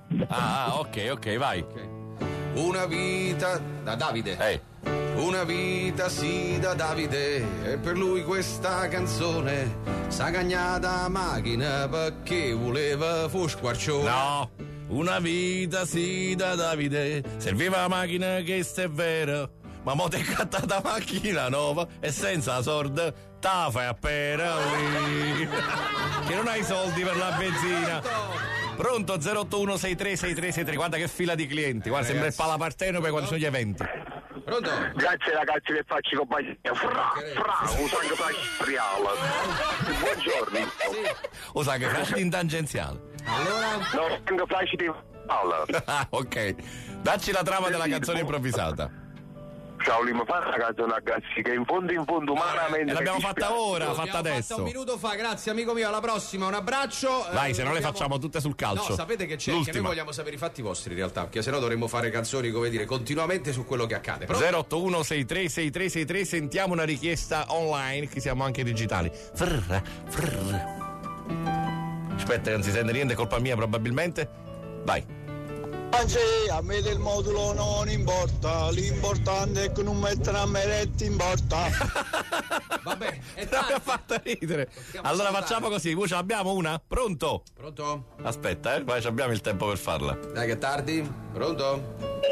ah, ok, ok, vai. Okay. Una vita da Davide. Ehi. Una vita sì da Davide, e per lui questa canzone s'ha cagnata macchina perché voleva fu squarcione. No, una vita sì da Davide, serviva la macchina che sta è vera, ma mo t'è cattata macchina nuova e senza sorda ta fai a pera lì. Che non hai soldi per la benzina. Pronto? zero otto uno sei tre sei tre sei tre, guarda che fila di clienti, guarda, sembra il Palapartenope quando sono gli eventi. Pronto? Grazie ragazzi che faccio compagnia. Fra, fra, un sangue fragiale. Buongiorno. Sì. Un sangue fragiale in tangenziale. Allora? No, sangue fragiale. Ah, ok. Dacci la trama della canzone improvvisata. Ciao, mi fa una canzone ragazzi che in fondo in fondo umanamente. E l'abbiamo fatta ora, fatta adesso. Fatta un minuto fa, grazie amico mio, alla prossima, un abbraccio. Vai, eh, se non dobbiamo... le facciamo tutte sul calcio. No, sapete che c'è, l'ultima. che noi vogliamo sapere i fatti vostri in realtà, perché sennò dovremmo fare canzoni, come dire, continuamente su quello che accade. Pronto? zero otto uno sei tre sei tre sei tre, sentiamo una richiesta online, che siamo anche digitali. Frrr, frrr. Aspetta, non si sente niente, è colpa mia probabilmente. Vai. Anzi, a me del modulo non importa, l'importante è che non mettano a meretti in porta. Vabbè, è tardi. Mi ha fatto ridere. Allora facciamo così, ce l'abbiamo una? Pronto? Pronto? Aspetta, eh, poi abbiamo il tempo per farla. Dai che è tardi. Pronto?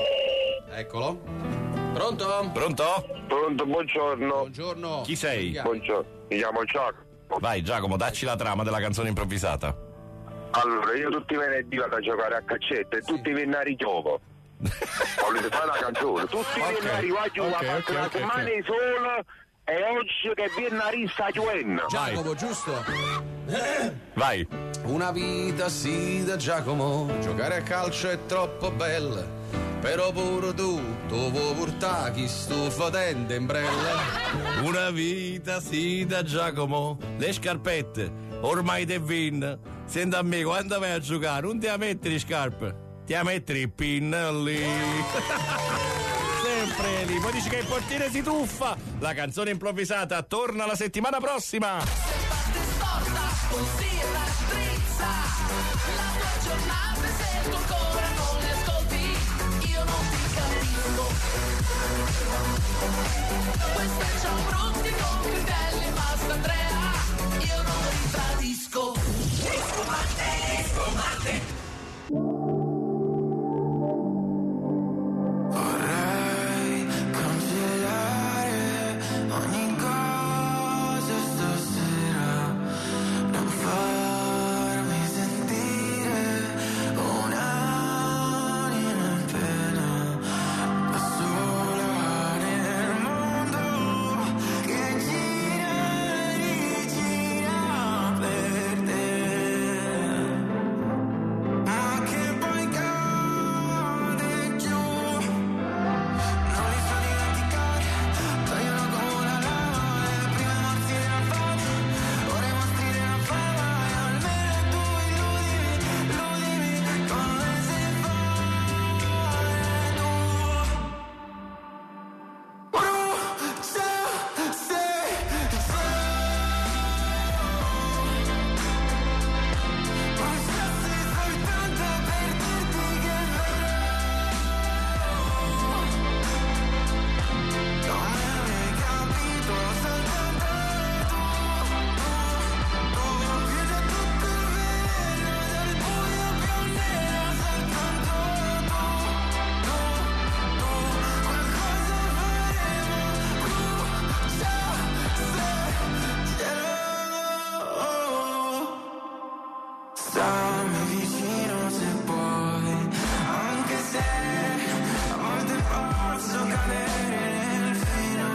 Eccolo. Pronto? Pronto? Pronto, buongiorno. Buongiorno. Chi sei? Buongiorno, mi chiamo Giacomo. Vai Giacomo, dacci la trama della canzone improvvisata. Allora, io tutti i venerdì vado a giocare a caccette e sì. tutti i vennari gioco. Volete fare la canzone? Tutti Ok, i venerdì voglio ok, la ok, parte una ok, settimana ok. di sole e oggi che viene a rista chiuenna. Giacomo, giusto? Vai. Una vita sì da Giacomo, giocare a calcio è troppo bella, però pure tu, tu vuoi portare chi sto fotente in brella. Una vita sì da Giacomo, le scarpette, ormai te vin. Senta a me, quando vai a giocare, non ti la metti le scarpe, ti la metti i pin lì. Sempre lì, poi dici che il portiere si tuffa. La canzone improvvisata torna la settimana prossima. Così raddrizza la tua giornata, se il tuo cuore non li ascolti, io non ti capisco. Questo è Ciao Brutti con Critelli e Massandrea, io non ti tradisco. Disco Matte, Disco Matte. Vorrei cancellare ogni cosa stasera, non farmi sentire un'anima in pena, da sola nel mondo che gira e rigira per te, ma che poi cade giù. Non li so dimenticare, tagliano come una lama, e prima i morti della fame, ora i mostri della fama, e almeno tu illudimi, illudimi, come sei fare tu. Brucia se sei, bruciassi soltanto per dirti che è come hai capito soltanto tu, tu, tu, che già tutto il veleno del buio più nero soltanto tu, tu, tu, qualcosa faremo, brucia se cielo. Stammi vicino se puoi, anche se a volte posso cadere nel fino.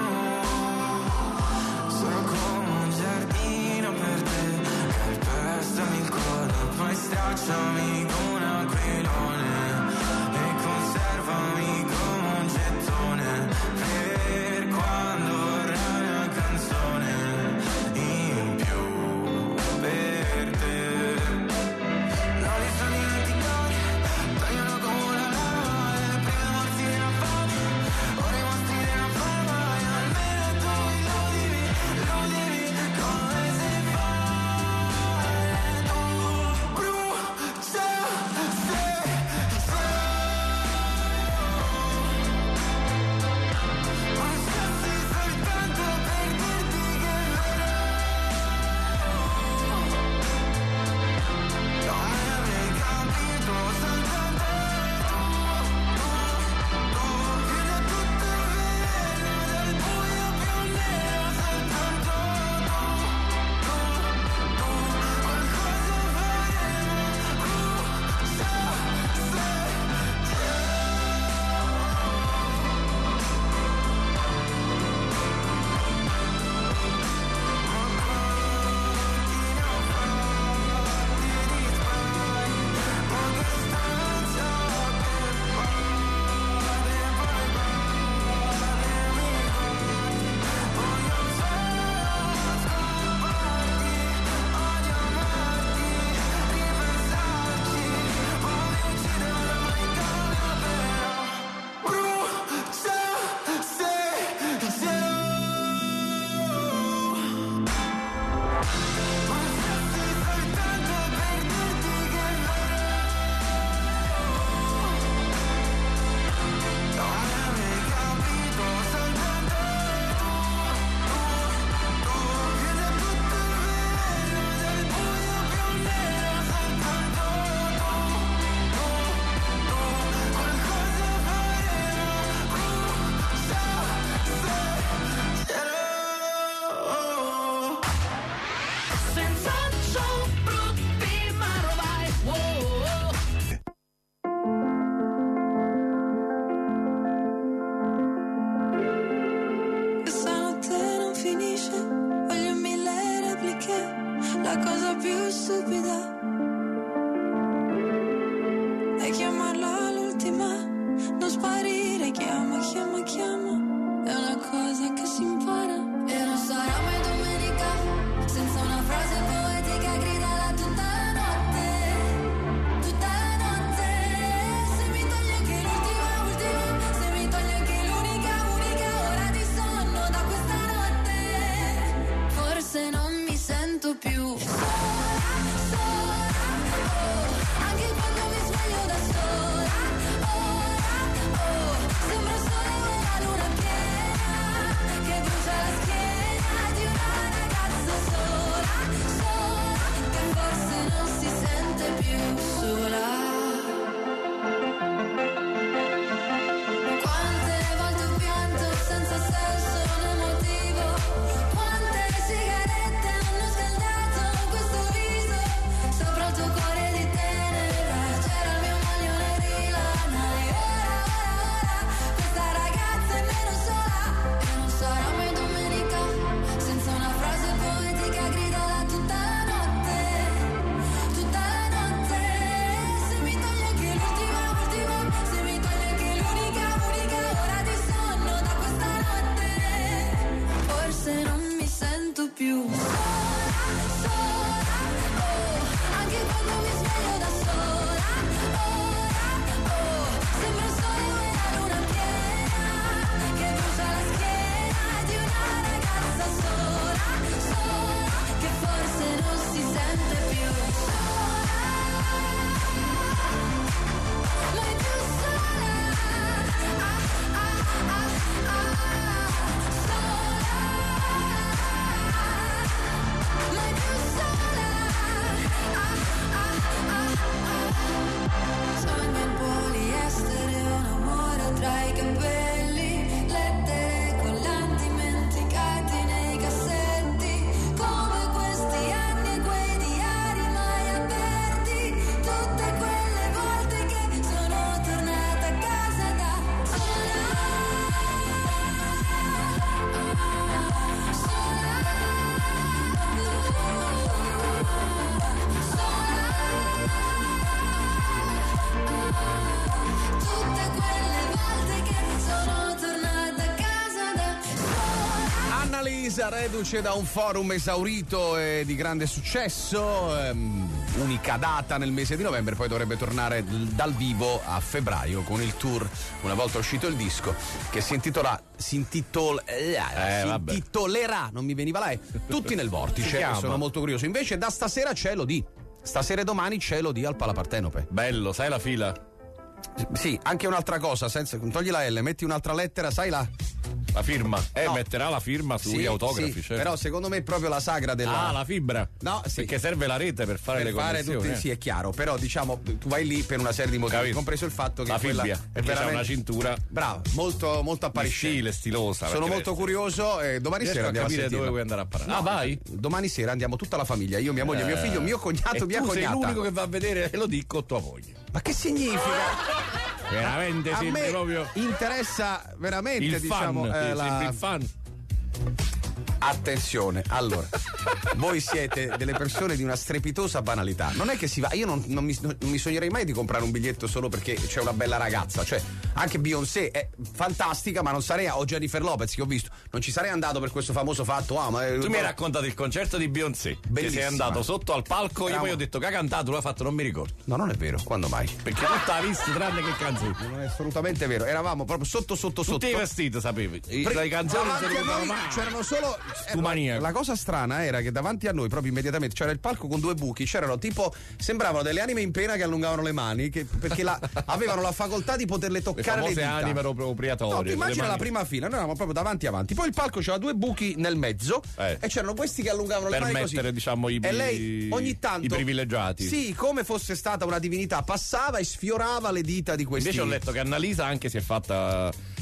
Sono come un giardino per te, calpestami il cuore, poi stracciami con un aquilone e conservami come un gettone per quando vorrai una canzone in più per te. Non li so dimenticare, tagliano come una lama, e prima i morti della fame, ora i mostri della fama, e almeno tu illudimi, illudimi, come sei fare tu. Brucia se La cosa più stupida è chiamarla l'ultima, non sparire, chiama, chiama, chiama. È una cosa che si impara. E non sarà mai domenica senza una frase poetica gridala tutta la notte, tutta la notte. Se mi togli anche l'ultima, ultima, se mi togli anche l'unica, unica ora di sonno da questa notte, forse non mi sento più sola, sola, oh, anche quando mi sveglio da sola, ora, oh, sembra il sole o la luna piena che brucia la schiena di una ragazza sola, sola, che forse non si sente più sola. Quante volte ho pianto senza senso né motivo, quante sigarette hanno scaldato questo viso, sopra il tuo cuore di tenera c'era il mio maglione di lana, e ora, ora, ora, questa ragazza è meno sola. E non sarà mai domenica senza una frase poetica gridala tutta la notte, tutta la notte. Se mi togli anche l'ultima, ultima, se mi togli anche l'unica, unica ora di sonno da questa notte, forse non mi sento più sola, sola, oh, anche quando mi sveglio da sola, ora, oh, sembra il sole o la luna piena che brucia la schiena di una ragazza sola, sola, che forse non si sente più sola, mai più sola, ah, ah, ah, ah, sola, mai più sola, ah, ah, ah, ah. Sogno in poliestere, un amore tra i capelli, lettere collanti dimenticati nei cassetti, come questi anni e quei diari mai aperti, tutte quelle volte che sono tornata a casa da sola, tutte quelle volte che sono tornata a casa da sola. Annalisa, reduce da un forum esaurito e di grande successo, ehm, unica data nel mese di novembre, poi dovrebbe tornare dal vivo a febbraio con il tour, una volta uscito il disco, che si intitola si intitol- eh, si vabbè. intitolerà, non mi veniva là, eh, Tutti nel Si vortice. chiama. Sono molto curioso. Invece da stasera c'è Elodie. Stasera e domani c'è Elodie al Palapartenope. Bello, sai la fila? Sì, anche un'altra cosa, senza togli la L, metti un'altra lettera, sai la La firma. Eh, No. metterà la firma sugli Sì, autografi, sì, certo. però secondo me è proprio la sagra della Ah, la fibra. No, sì. Perché serve la rete per fare per le fare connessioni. tutti, eh. sì, è chiaro, però diciamo tu vai lì per una serie di motivi, Capito. compreso il fatto che La quella fibbia, è perché c'ha veramente una cintura bravo, molto molto di appariscente. stile, stilosa. Sono perché molto resta- curioso e domani Riesco sera a andiamo a capire sentirlo. dove vuoi andare a parare. No, Ah, vai? Domani sera andiamo tutta la famiglia, io, mia moglie, mio Eh. figlio, mio cognato, E mia tu sei cognata. l'unico che va a vedere, e lo dico, tua moglie. Ma che significa? Veramente a sembri me proprio interessa veramente, il diciamo, fan, eh, ti la- sembri il fan. Attenzione, allora, voi siete delle persone di una strepitosa banalità. Non è che si va, io non, non mi, non mi sognerei mai di comprare un biglietto solo perché c'è una bella ragazza. Cioè, anche Beyoncé è fantastica, ma non sarei, o Jennifer Lopez che ho visto, non ci sarei andato per questo famoso fatto. Ah, ma Tu mi hai raccontato il concerto di Beyoncé, che Bellissima. sei andato sotto al palco, io Bravo. poi ho detto che ha cantato, lui ha fatto non mi ricordo. No, non è vero, quando mai? Perché tutta la lista tranne che canzoni. Non è assolutamente vero, eravamo proprio sotto sotto sotto. Tutti i vestiti, sapevi. I, Pre- le canzoni non si davanti a ricordavano noi mai. c'erano solo eh, Tu maniaco. la cosa strana era che davanti a noi proprio immediatamente c'era il palco con due buchi, c'erano tipo sembravano delle anime in pena che allungavano le mani che, perché la, avevano la facoltà di poterle Le toccare le famose dita. anime propriatorie. No, tu immagina le la mani- prima fila, noi eravamo proprio davanti avanti, poi il palco c'era due buchi nel mezzo Eh. e c'erano questi che allungavano le Per mani mettere, così. diciamo, i- e lei ogni tanto i privilegiati. Sì, come fosse stata una divinità, passava e sfiorava le dita di questi. Invece ho letto che Annalisa anche si è fatta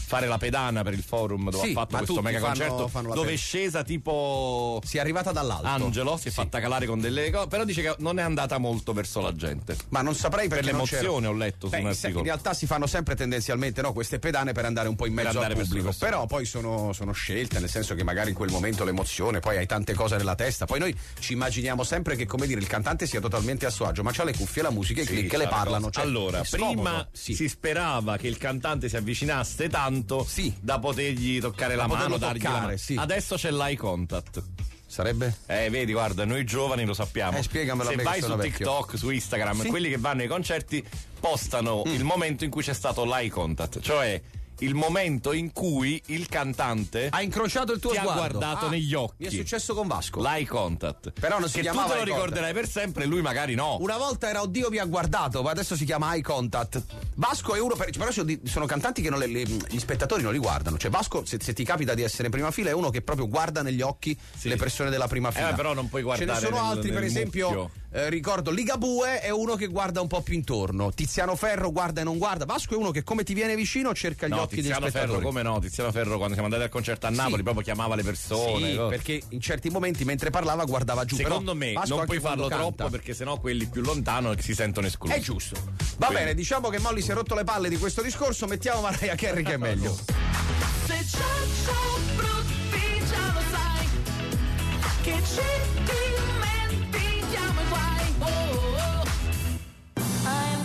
fare la pedana per il forum dove Sì, ha fatto ma questo tutti mega fanno- concerto, fanno la dove è pedana. scesa tipo Si è arrivata dall'alto. Angelo, si è fatta calare con delle cose, però dice che non è andata molto verso la gente. Ma non saprei perché per non l'emozione c'era. ho letto su Beh, un in articolo. realtà si fanno sempre tendenzialmente no, queste pedane per andare un po' in Per mezzo al andare verso pubblico, le persone. però poi sono, sono scelte, nel senso che magari in quel momento l'emozione, poi hai tante cose nella testa, poi noi ci immaginiamo sempre che, come dire, il cantante sia totalmente a suo agio, ma c'ha le cuffie, la musica, i Sì, click, le sa la parlano. cosa. Cioè, allora, è scomodo. prima Sì. si sperava che il cantante si avvicinasse tanto da potergli toccare Da la poterlo mano, dargli la toccare, mano. sì. Adesso c'è l'eye contact. Sarebbe? Eh, vedi, guarda, noi giovani lo sappiamo. Eh, spiegamelo a Se me che vai su sono vecchio. TikTok, su Instagram, Sì. quelli che vanno ai concerti postano Mm. il momento in cui c'è stato l'eye contact, cioè il momento in cui il cantante ha incrociato il tuo ti sguardo. ha guardato Ah, negli occhi. mi è successo con Vasco. L'eye contact. Però non si che chiamava tu te lo eye contact. ricorderai per sempre e lui magari no. Una volta era oddio mi ha guardato, ma adesso si chiama eye contact. Vasco è uno per, però sono, di- sono cantanti che non le- le- gli spettatori non li guardano. Cioè Vasco, se, se ti capita di essere in prima fila, è uno che proprio guarda negli occhi le persone della prima fila. Eh, però non puoi guardare Ce ne sono nel- altri, per nel esempio, mucchio. eh, ricordo Ligabue è uno che guarda un po' più intorno. Tiziano Ferro guarda e non guarda. Vasco è uno che come ti viene vicino cerca gli No, occhi degli Tiziano spettatori. Ferro, come no? Tiziano Ferro quando siamo andati al concerto a Napoli Sì. proprio chiamava le persone. Sì, no? perché in certi momenti mentre parlava guardava giù. Secondo però me Vasco non anche puoi farlo quando troppo canta. perché sennò quelli più lontano si sentono esclusi. È giusto. Va Quindi- bene, diciamo che Molly si è rotto le palle di questo discorso, mettiamo Mariah Carey che è meglio. Se c'è ciò brutti già lo sai che ci dimentichiamo i guai. Oh, oh, oh. I'm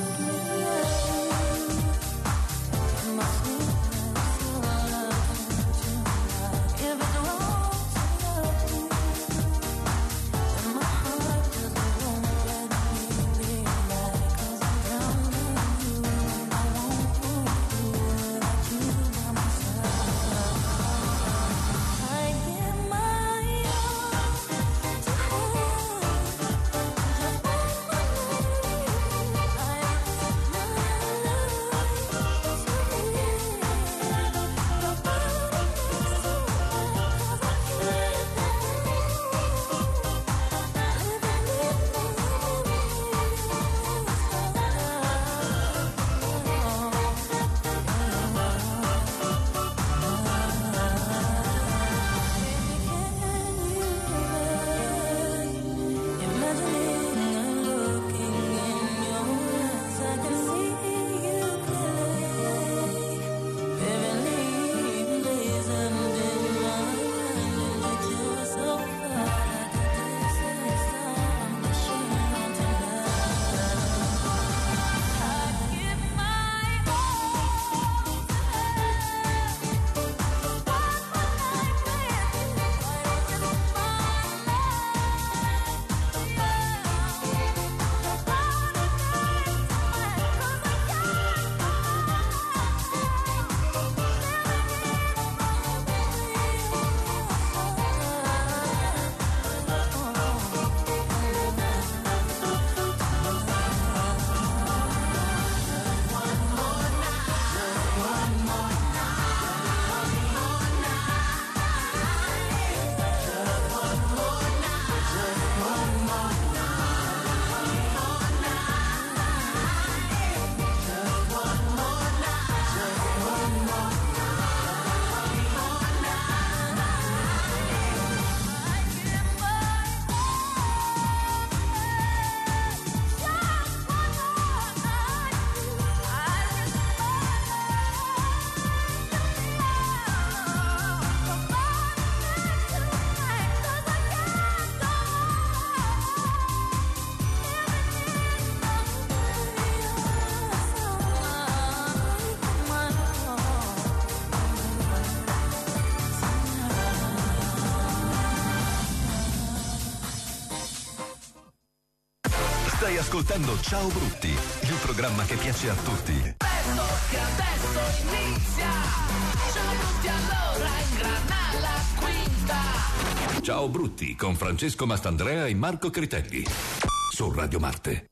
Stai ascoltando Ciao Brutti, il programma che piace a tutti. Adesso che adesso inizia. Ciao brutti, allora ingrana la quinta. Ciao Brutti con Francesco Mastandrea e Marco Critelli su Radio Marte.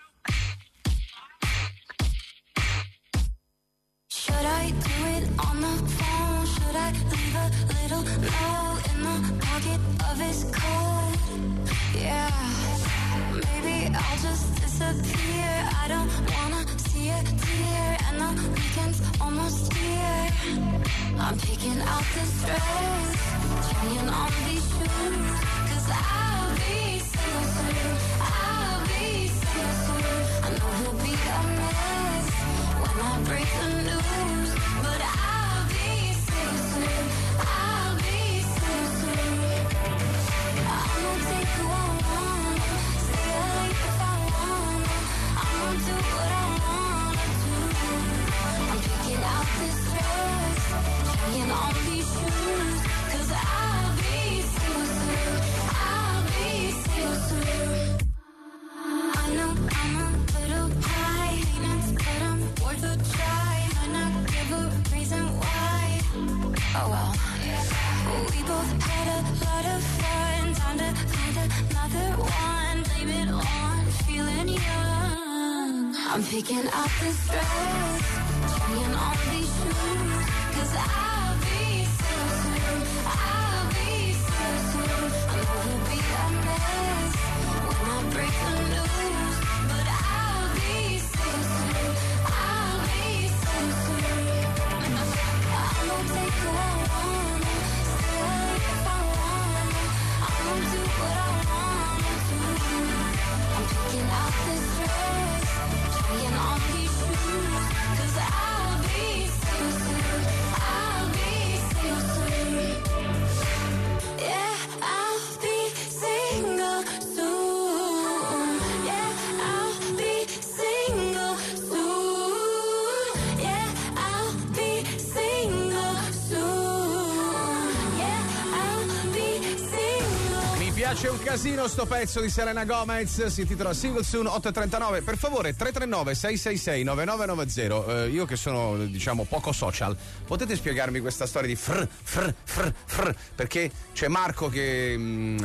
Should I do it on the phone? Should I leave a little note in the pocket of his coat? Yeah, maybe I'll just disappear. I don't wanna see a tear and the weekend's almost here. I'm picking out the stress, trying on these shoes, cause I'll be single soon, I'll be single soon. I know he'll be a mess when I break the news, but I'll be single soon, I'll be single soon. I'm gonna take who I want, stay late if I want, I'm gonna do what I wanna do. I'm picking out this dress, trying on these shoes, cause I'll be single soon, I'll be single soon. I know I'm a little high maintenance, but I'm worth a try. Might not give a reason why. Oh well. We both had a lot of fun. Time to find another one. Blame it on feeling young. I'm picking out this dress, trying on these shoes, cause I'll be single soon, I'll be single soon. I know he'll be a mess when I break the news, but I'll be single soon, I'll be single soon. I'm gonna take who I wanna, stay late if I wanna, I'm gonna do what I wanna do. I'm picking out this dress, trying on these shoes, cause I'll be single soon, I'll be single soon. Yeah, I'll be single soon. Yeah, I'll be single soon. Yeah, I'll be single soon. Yeah, I'll be single. Mi piace un casino sto pezzo di Selena Gomez, si intitola Single Soon. Otto e trentanove, per favore tre tre nove sei sei sei nove nove nove zero. Eh, io che sono diciamo poco social, potete spiegarmi questa storia di fr fr fr fr, perché c'è Marco che mm,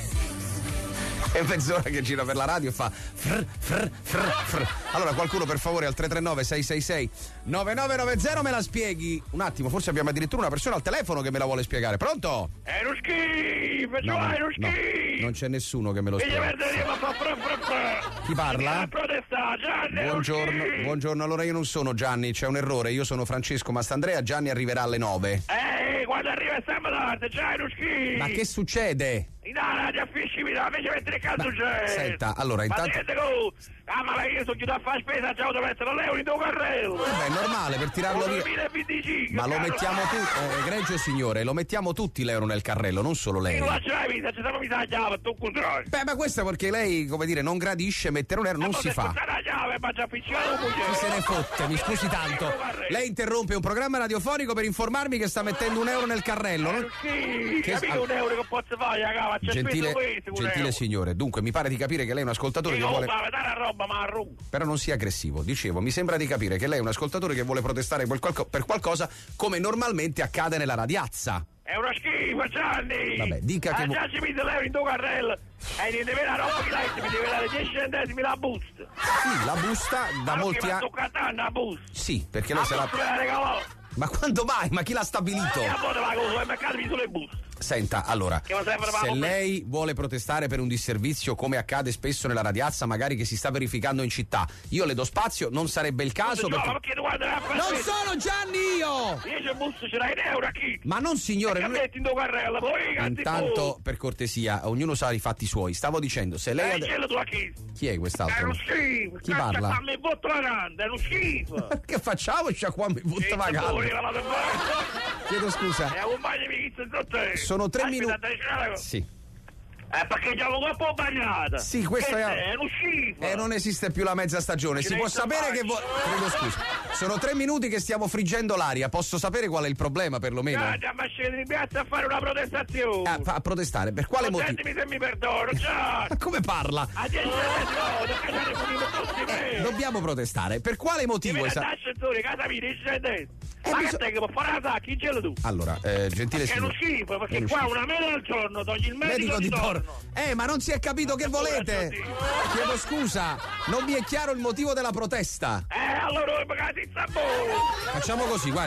è mezz'ora che gira per la radio e fa fr fr fr fr. Allora qualcuno per favore al tre tre nove sei sei sei nove nove nove zero me la spieghi un attimo, forse abbiamo addirittura una persona al telefono che me la vuole spiegare. Pronto? È uno schifo, No, cioè, è uno no, schifo. non c'è nessuno che me lo Figli spiega. perderemo, fa fra fra fra. Chi parla? Mi protesta, Gianni, è uno Buongiorno, schifo. buongiorno, allora io non sono Gianni, c'è un errore, io sono Francesco Mastandrea, Gianni arriverà alle nove. Eh, quando arriva è sempre tardi, c'è uno schifo. Ma che succede? In radio affisci mi da, fece mettere il cantucciere. Senta, allora Ma intanto... niente, go. Ah, ma io sono chiuso a fare spesa, già devo mettere l'euro in tuo carrello. Beh, è normale per tirarlo via. duemilaventicinque, Ma lo caro. mettiamo tutti, oh, egregio signore, lo mettiamo tutti l'euro nel carrello, non solo lei. Io non faccio la vita, ci siamo messa la chiave, tu controlli. Beh, ma questo è perché lei, come dire, non gradisce mettere un euro, non si fa. la chiave, ma già appiccicato un Chi se ne fotte, mi scusi tanto. Lei interrompe un programma radiofonico per informarmi che sta mettendo un euro nel carrello, no? Sì, Che- capito un euro che posso fare, la cava, c'è Gentile, speso questo, un gentile euro. signore, dunque mi pare di capire che lei è un ascoltatore che Io vuole... vuole dare roba, ma a Roma. Però non sia aggressivo, dicevo, mi sembra di capire che lei è un ascoltatore che vuole protestare per qualco- per qualcosa come normalmente accade nella radiazza. È uno schifo, Gianni. Vabbè, dica che Ah, vo- già ci mette l'euro in tuo carrello. E mi deve la roba che lei mi deve dare dieci centesimi la busta. Sì, la busta da molti anni. anni. Ma la busta. Sì, perché lei La se la... busta me la regalò. Ma quando mai? Ma chi l'ha stabilito? E a volte la cosa, ma cademi sulle buste. Senta, allora, Che mi serve per se fare- lei vuole protestare per un disservizio come accade spesso nella radiazza, magari che si sta verificando in città, io le do spazio, non sarebbe il caso No, ma perché... perché tu guarda la Non sono Gianni io! dieci buste ce l'hai in euro a chi? Ma non signore, Che non è- metti in tuo carrello, poi cazzi Intanto, per cortesia, ognuno sa i fatti suoi. Stavo dicendo, se lei... Eh, ade- quello tu a chi? Chi è È quest'altro? uno schifo. Chi Cazzo, parla? parla in botto grande, è uno schifo. Che facciamo? C'è qua mi butta Fuori, vagante. la vado a Chiedo scusa. E accompagnami chi sta te. Sono tre Aspetta, minuti. dai, c'è la- Sì. Eh, perché già un po' bagnata. Sì, questo Che è- sei? È uno schifo. E non esiste più la mezza stagione. Si Ci può devi sapere salvare. che vuoi. Chiedo scusa. Sono tre minuti che stiamo friggendo l'aria. Posso sapere qual è il problema, perlomeno? Già, già, ma scendere in piazza a fare una protestazione. Ah, fa- a protestare. Per quale motivo? Sentimi se mi perdono, già. Ma come parla? A dieci no, perché c'è un po' Dobbiamo protestare. Per quale motivo? Ti esa- vedi ascensore, casa mia, dieci centesimi. Eh, Ma bisog- che te che può fare la sacca, in gelo tu? Allora, eh, gentile Che è uno signore. schifo, È perché uno qua schifo. una mela al giorno, togli il medico, Medico di torno. torno. Eh, ma non si è capito che volete. Chiedo scusa. Non mi è chiaro il motivo della protesta. Eh, allora magari ti sabone. Facciamo così, guarda.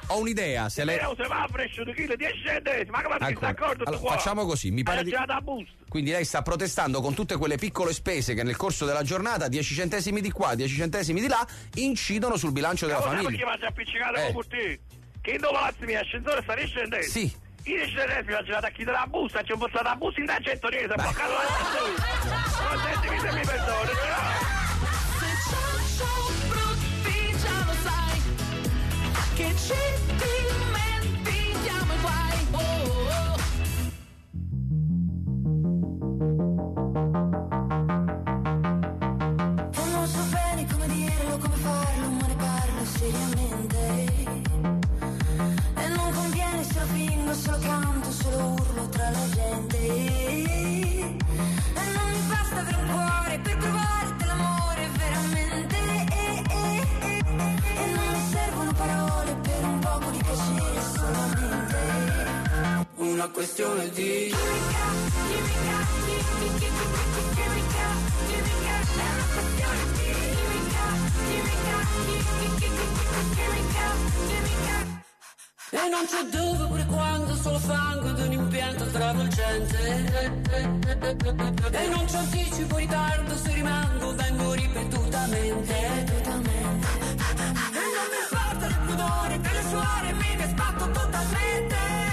ho un'idea. Se lei... Se va a fresco di chilo dieci centesimi, ma come ti Ancora. d'accordo tu Allora, qua? facciamo così, mi pare Hai di- già da busta. Quindi lei sta protestando con tutte quelle piccole spese che nel corso della giornata, dieci centesimi di qua, dieci centesimi di là, incidono sul bilancio della Ma famiglia. perché va già appiccicato Eh. con te? Che in due palazzi miei ascensore sta dieci centesimi? Sì. I dieci centesimi ho girato a chiudere la busta, ci ho portato la busta in tangente, si è bloccato l'ascensore. Non sentimi se mi perdoni, però. Brutti già lo sai che ci dimentichiamo i guai. Oh, oh, oh. E non so bene come dirlo, come farlo, ma ne parlo seriamente. E non conviene se lo fingo, se lo canto, se lo urlo tra la gente. E non mi basta avere un cuore per provare dell'amore veramente. E non mi servono parole per un poco di piacere solamente. Una questione di chimica, chimica, chimica, chimica, chimica, è una questione di chimica, chimica, chimica, chimica. e non c'è dove pure quando, solo fango di un impianto travolgente. E non c'è anticipo, ritardo, se rimango vengo ripetutamente. E non mi importa il pudore delle suore, mi risbatto totalmente.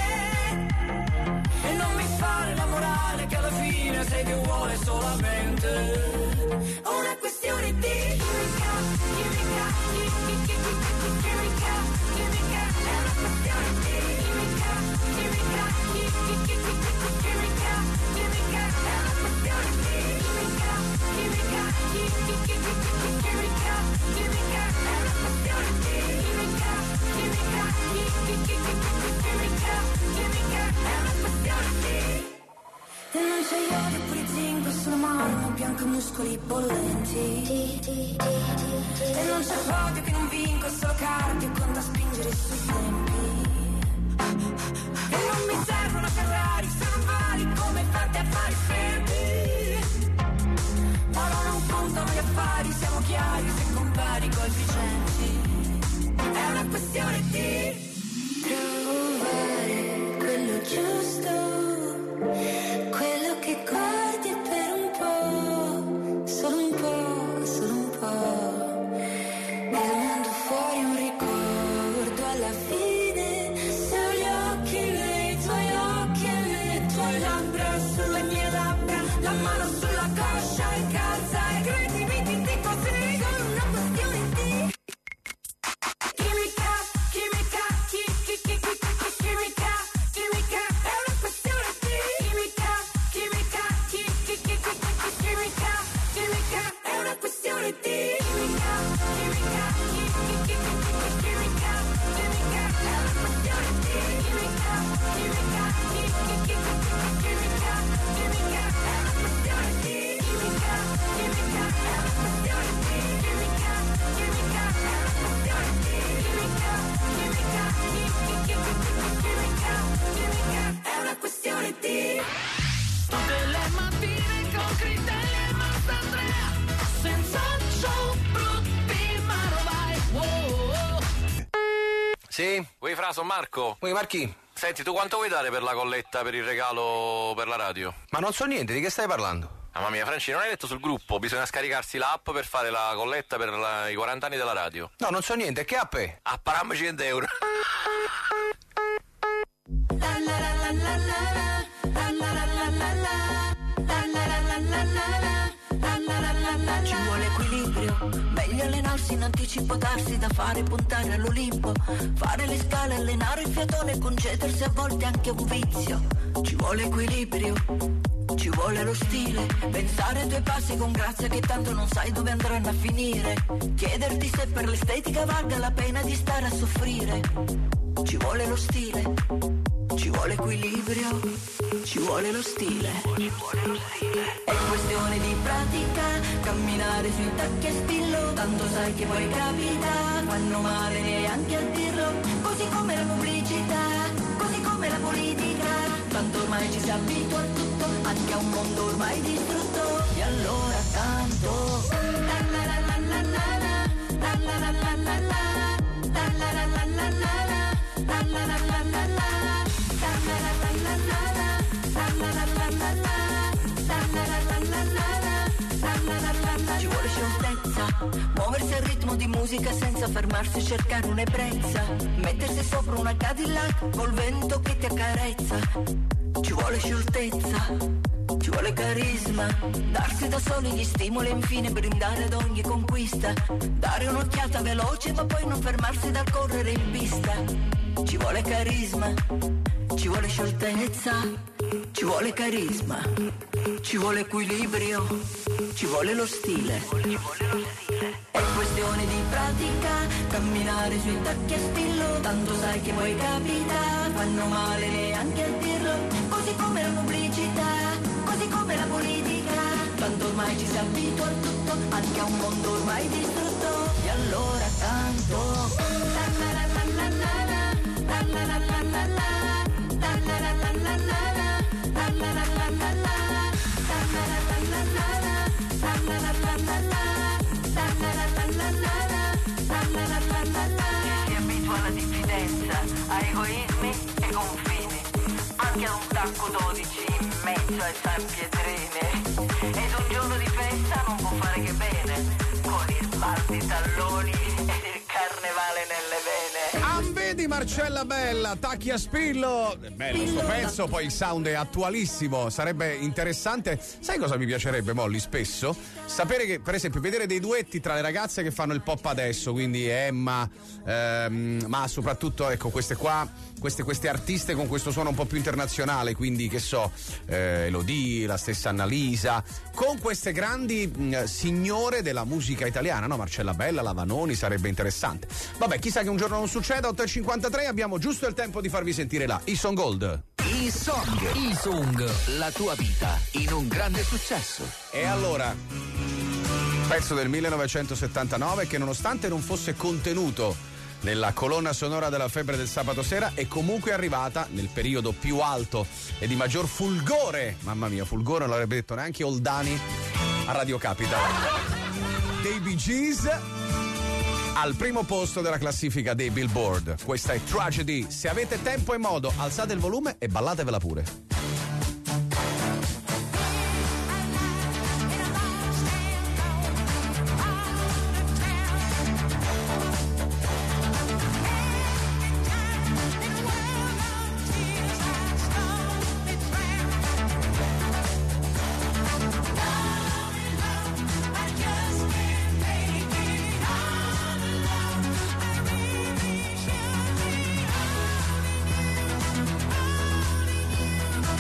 E non mi fare la morale che alla fine sei che vuole solamente una questione di chimica, chimica, chimica, chimica, chimica, è una questione di chimica, chimica, chimica, chimica, chimica, è una questione di chimica, chimica, chimica, chimica, chimica, è una questione di chimica, chimica, chimica, chimica, è una questione di. E non c'è iodio pure zinco, solo marmo, bianco muscoli bollenti. E non c'è podio che non vinco, solo cardio conta spingere sui tempi. E non mi servono Ferrari, sono vari come tanti affari fermi. Ma no, non contano gli affari, siamo chiari se compari coefficienti. È una questione di trovare quello giusto. Quello che guardi per un po', solo un po', solo un po'. E il mondo fuori è un ricordo alla fine. Se ho gli occhi nei tuoi occhi e le tue labbra sulle mie labbra, la mano sulla coscia e calza e credimi ti dico sì, sono una questione di chimica, chimica, chi, chi, chi, chi, chi, chimica, chimica, è una questione di chimica, chimica, chi, chi, chi, chi, chi, chimica, chimica, è una questione di chimica, chimica, chi, chi, chi, chi, chi, chimica, chimica, è una questione di chimica, chimica, chi, chi, chi, chi, chi, chimica, chimica, è una questione di chimica, chimica, è una questione di chimica, chimica, è una questione di chimica, chimica, chi, chi, chi, chi, chimica, chimica, è una questione di. tutte le mattine con Critelli e Mastandrea, senza show brutti ma lo vai. Oh, oh. Sì? Vuoi fra, sono Marco? Vuoi Marchi? Senti, tu quanto vuoi dare per la colletta per il regalo per la radio? Ma non so niente, di che stai parlando? Mamma mia, Franci, non hai letto sul gruppo? Bisogna scaricarsi l'app per fare la colletta per la- i quaranta anni della radio. No, non so niente, che app è? A parammi cento euro. Ci vuole equilibrio, meglio allenarsi in anticipo, darsi da fare, puntare all'Olimpo, fare le scale, allenare il fiatone, concedersi a volte anche un vizio. Ci vuole equilibrio, ci vuole lo stile, pensare ai tuoi passi con grazia che tanto non sai dove andranno a finire, chiederti se per l'estetica valga la pena di stare a soffrire. Ci vuole lo stile, ci vuole equilibrio, ci vuole lo stile. È questione di pratica, camminare sui tacchi e stillo, tanto sai che poi capita, fanno male neanche a dirlo, così come la pubblicità, così come la politica, tanto ormai ci si abitua a tutto, anche a un mondo ormai distrutto, e allora tanto la la la la la la la la la la la la la la la la la la ci vuole scioltezza, muoversi al ritmo di musica senza fermarsi a cercare un'ebbrezza, mettersi sopra una Cadillac col vento che ti accarezza, ci vuole scioltezza, ci vuole carisma, darsi da soli gli stimoli e infine brindare ad ogni conquista, dare un'occhiata veloce ma poi non fermarsi dal correre in pista, ci vuole carisma, ci vuole scioltezza, ci vuole carisma, ci vuole equilibrio, ci vuole lo stile. È questione di pratica, camminare sui tacchi a spillo, tanto sai che poi capita, fanno male neanche a dirlo, così come la pubblicità, così come la politica, tanto ormai ci si abitua a tutto, anche a un mondo ormai distrutto, e allora tanto si abitua alla diffidenza, a egoismi e confini, anche ad un tacco dodici in mezzo ai San Pietrini, ed un giorno di festa non può fare che bene, con i sbalzi talloni ed il carnevale nelle vene. Vedi Marcella Bella, tacchi a spillo. È bello sto pezzo, poi il sound è attualissimo, sarebbe interessante. Sai cosa mi piacerebbe, Molly, spesso? Sapere che, per esempio, vedere dei duetti tra le ragazze che fanno il pop adesso, quindi Emma, ehm, ma soprattutto, ecco, queste qua, queste, queste artiste con questo suono un po' più internazionale, quindi che so, eh, Elodie, la stessa Annalisa, con queste grandi mh, signore della musica italiana, no? Marcella Bella, la Vanoni, sarebbe interessante. Vabbè, chissà che un giorno non succeda. Otto e cinquantatré, abbiamo giusto il tempo di farvi sentire la I-Song Gold. I-Song, I-Song, la tua vita in un grande successo. E allora, pezzo del millenovecentosettantanove che nonostante non fosse contenuto nella colonna sonora della Febbre del sabato sera è comunque arrivata nel periodo più alto e di maggior fulgore, mamma mia, fulgore non l'avrebbe detto neanche Oldani a Radio Capital, dei Bee Gees al primo posto della classifica dei Billboard. Questa è Tragedy. Se avete tempo e modo, alzate il volume e ballatevela pure. I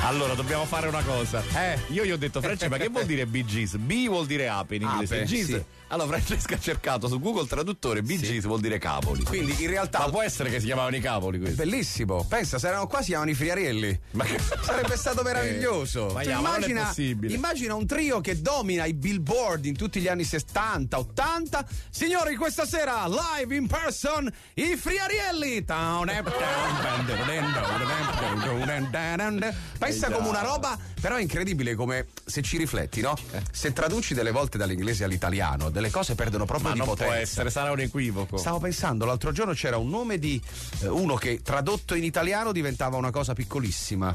Allora, dobbiamo fare una cosa. Eh. Io gli ho detto, Francesca, ma che vuol dire Bee Gees? B vuol dire ape in inglese. Ape, Gees. sì. Allora, Francesca ha cercato su Google Traduttore Bee Sì. Gees vuol dire cavoli. Quindi in realtà. Ma può essere che si chiamavano i cavoli questi? Bellissimo, pensa, se erano qua si chiamano i Friarielli. Ma che... Sarebbe stato meraviglioso. Eh, ma Cioè, no, ma non è immagina, possibile. immagina un trio che domina i billboard in tutti gli anni settanta, ottanta. Signori, questa sera live in person i Friarielli. Pensa come una roba, però è incredibile come, se ci rifletti, no? Se traduci delle volte dall'inglese all'italiano, delle cose perdono proprio Ma di non potenza. può essere, sarà un equivoco. Stavo pensando, l'altro giorno c'era un nome di eh, uno che tradotto in italiano diventava una cosa piccolissima.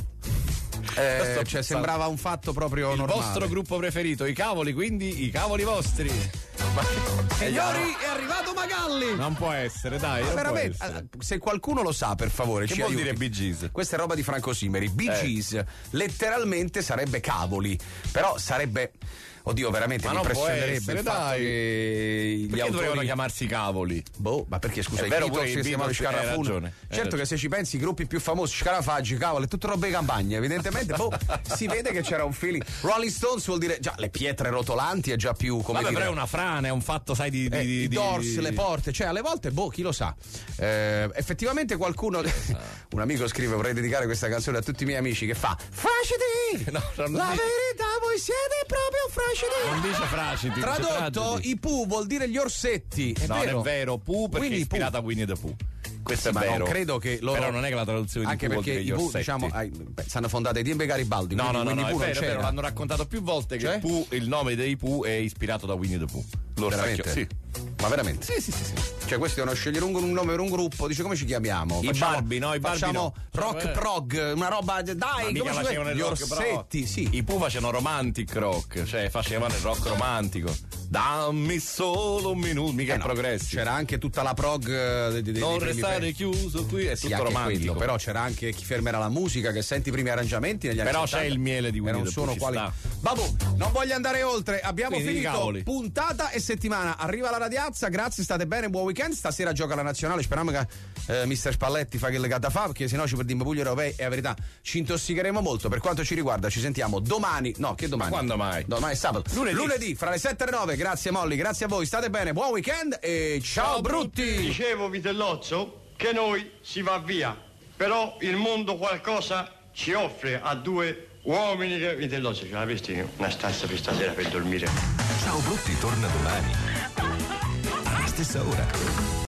Eh, cioè sembrava un fatto proprio il normale. vostro gruppo preferito, i cavoli, quindi i cavoli vostri. Ma... Signori, è arrivato Magalli! Non può essere, dai. Non veramente, può essere. se qualcuno lo sa, per favore, Che ci vuol aiuti. dire Bee Gees? Questa è roba di Franco Simeri. Bee Eh. Gees letteralmente sarebbe cavoli, però sarebbe. Oddio, veramente Ma mi non può impressionerebbe essere, il fatto dai. che gli Perché autori dovevano chiamarsi cavoli? Boh, ma perché scusa, È i vero, Beatles pure i si chiamano Beatles, hai Scarafun. ragione, hai Certo ragione. che se ci pensi i gruppi più famosi, Scarafaggi, cavolo, è tutte robe di campagna, evidentemente boh, si vede che c'era un feeling. Rolling Stones vuol dire già le pietre rotolanti è già più come Vabbè, dire. però è una frana, è un fatto, sai, di... di, Eh, di i di- doors, di- le porte, cioè alle volte, boh, chi lo sa. Eh, effettivamente qualcuno, un amico scrive, vorrei dedicare questa canzone a tutti i miei amici, che fa Frasciti! No, non La dice- verità, voi siete proprio frasciti! Non dice frasciti, dice Tradotto, tragedy. i Pooh vuol dire gli orsetti. È no, vero. non è vero, Pooh perché Quindi è ispirata a Winnie the Pooh. Questo Sì, è ma vero. non credo che loro. Però non è che la traduzione Anche di Pooh vuol perché dire i gli Pooh, orsetti. diciamo, ai, beh, stanno fondate Dimbe e Garibaldi. No, quindi no, no, Winnie no, è Pooh non vero, è vero, c'era. l'hanno raccontato più volte che Cioè? Pooh, il nome dei Pooh è ispirato da Winnie the Pooh. L'orsacchio, Veramente? sì. Ma veramente? Sì, sì, sì, sì. Cioè, questi devono scegliere un, un nome per un gruppo. Dice come ci chiamiamo? I Facciamo- Barbie, no, i Barbie Facciamo no. rock Eh. prog, una roba. Dai, Ma come mica ci facevano il Gli rock orsetti, però. sì. I Pooh facevano romantic rock, cioè facevano il rock romantico. Dammi solo un minuto, mica Eh il no, progressi. C'era anche tutta la prog eh, dei, dei, dei Non primi restare pezzi. chiuso qui, è Sì, tutto anche romantico. quello, però c'era anche chi fermerà la musica, che senti i primi arrangiamenti negli anni Però settanta. c'è il miele di Winnie Era un the Pooh, suono ci quali. sta. Vabbè, non voglio andare oltre. Abbiamo Quindi, finito cavoli. puntata e settimana. Arriva la radiazza, grazie, state bene, buon weekend. Stasera gioca la nazionale. Speriamo che eh, mister Spalletti fa che legata fa, perché sennò ci perdiamo pugli europei e la verità ci intossicheremo molto. Per quanto ci riguarda, ci sentiamo domani. No, che domani? Ma quando mai? Domani è sabato. Lunedì. Lunedì fra le sette e le nove. Grazie Molly, grazie a voi. State bene, buon weekend e ciao, Ciao, brutti. Dicevo, Vitellozzo, che noi si va via, però il mondo qualcosa ci offre a due uomini che... Vitellozzo, ce l'avesti una stanza per stasera per dormire? Ciao Brutti torna domani alla stessa ora.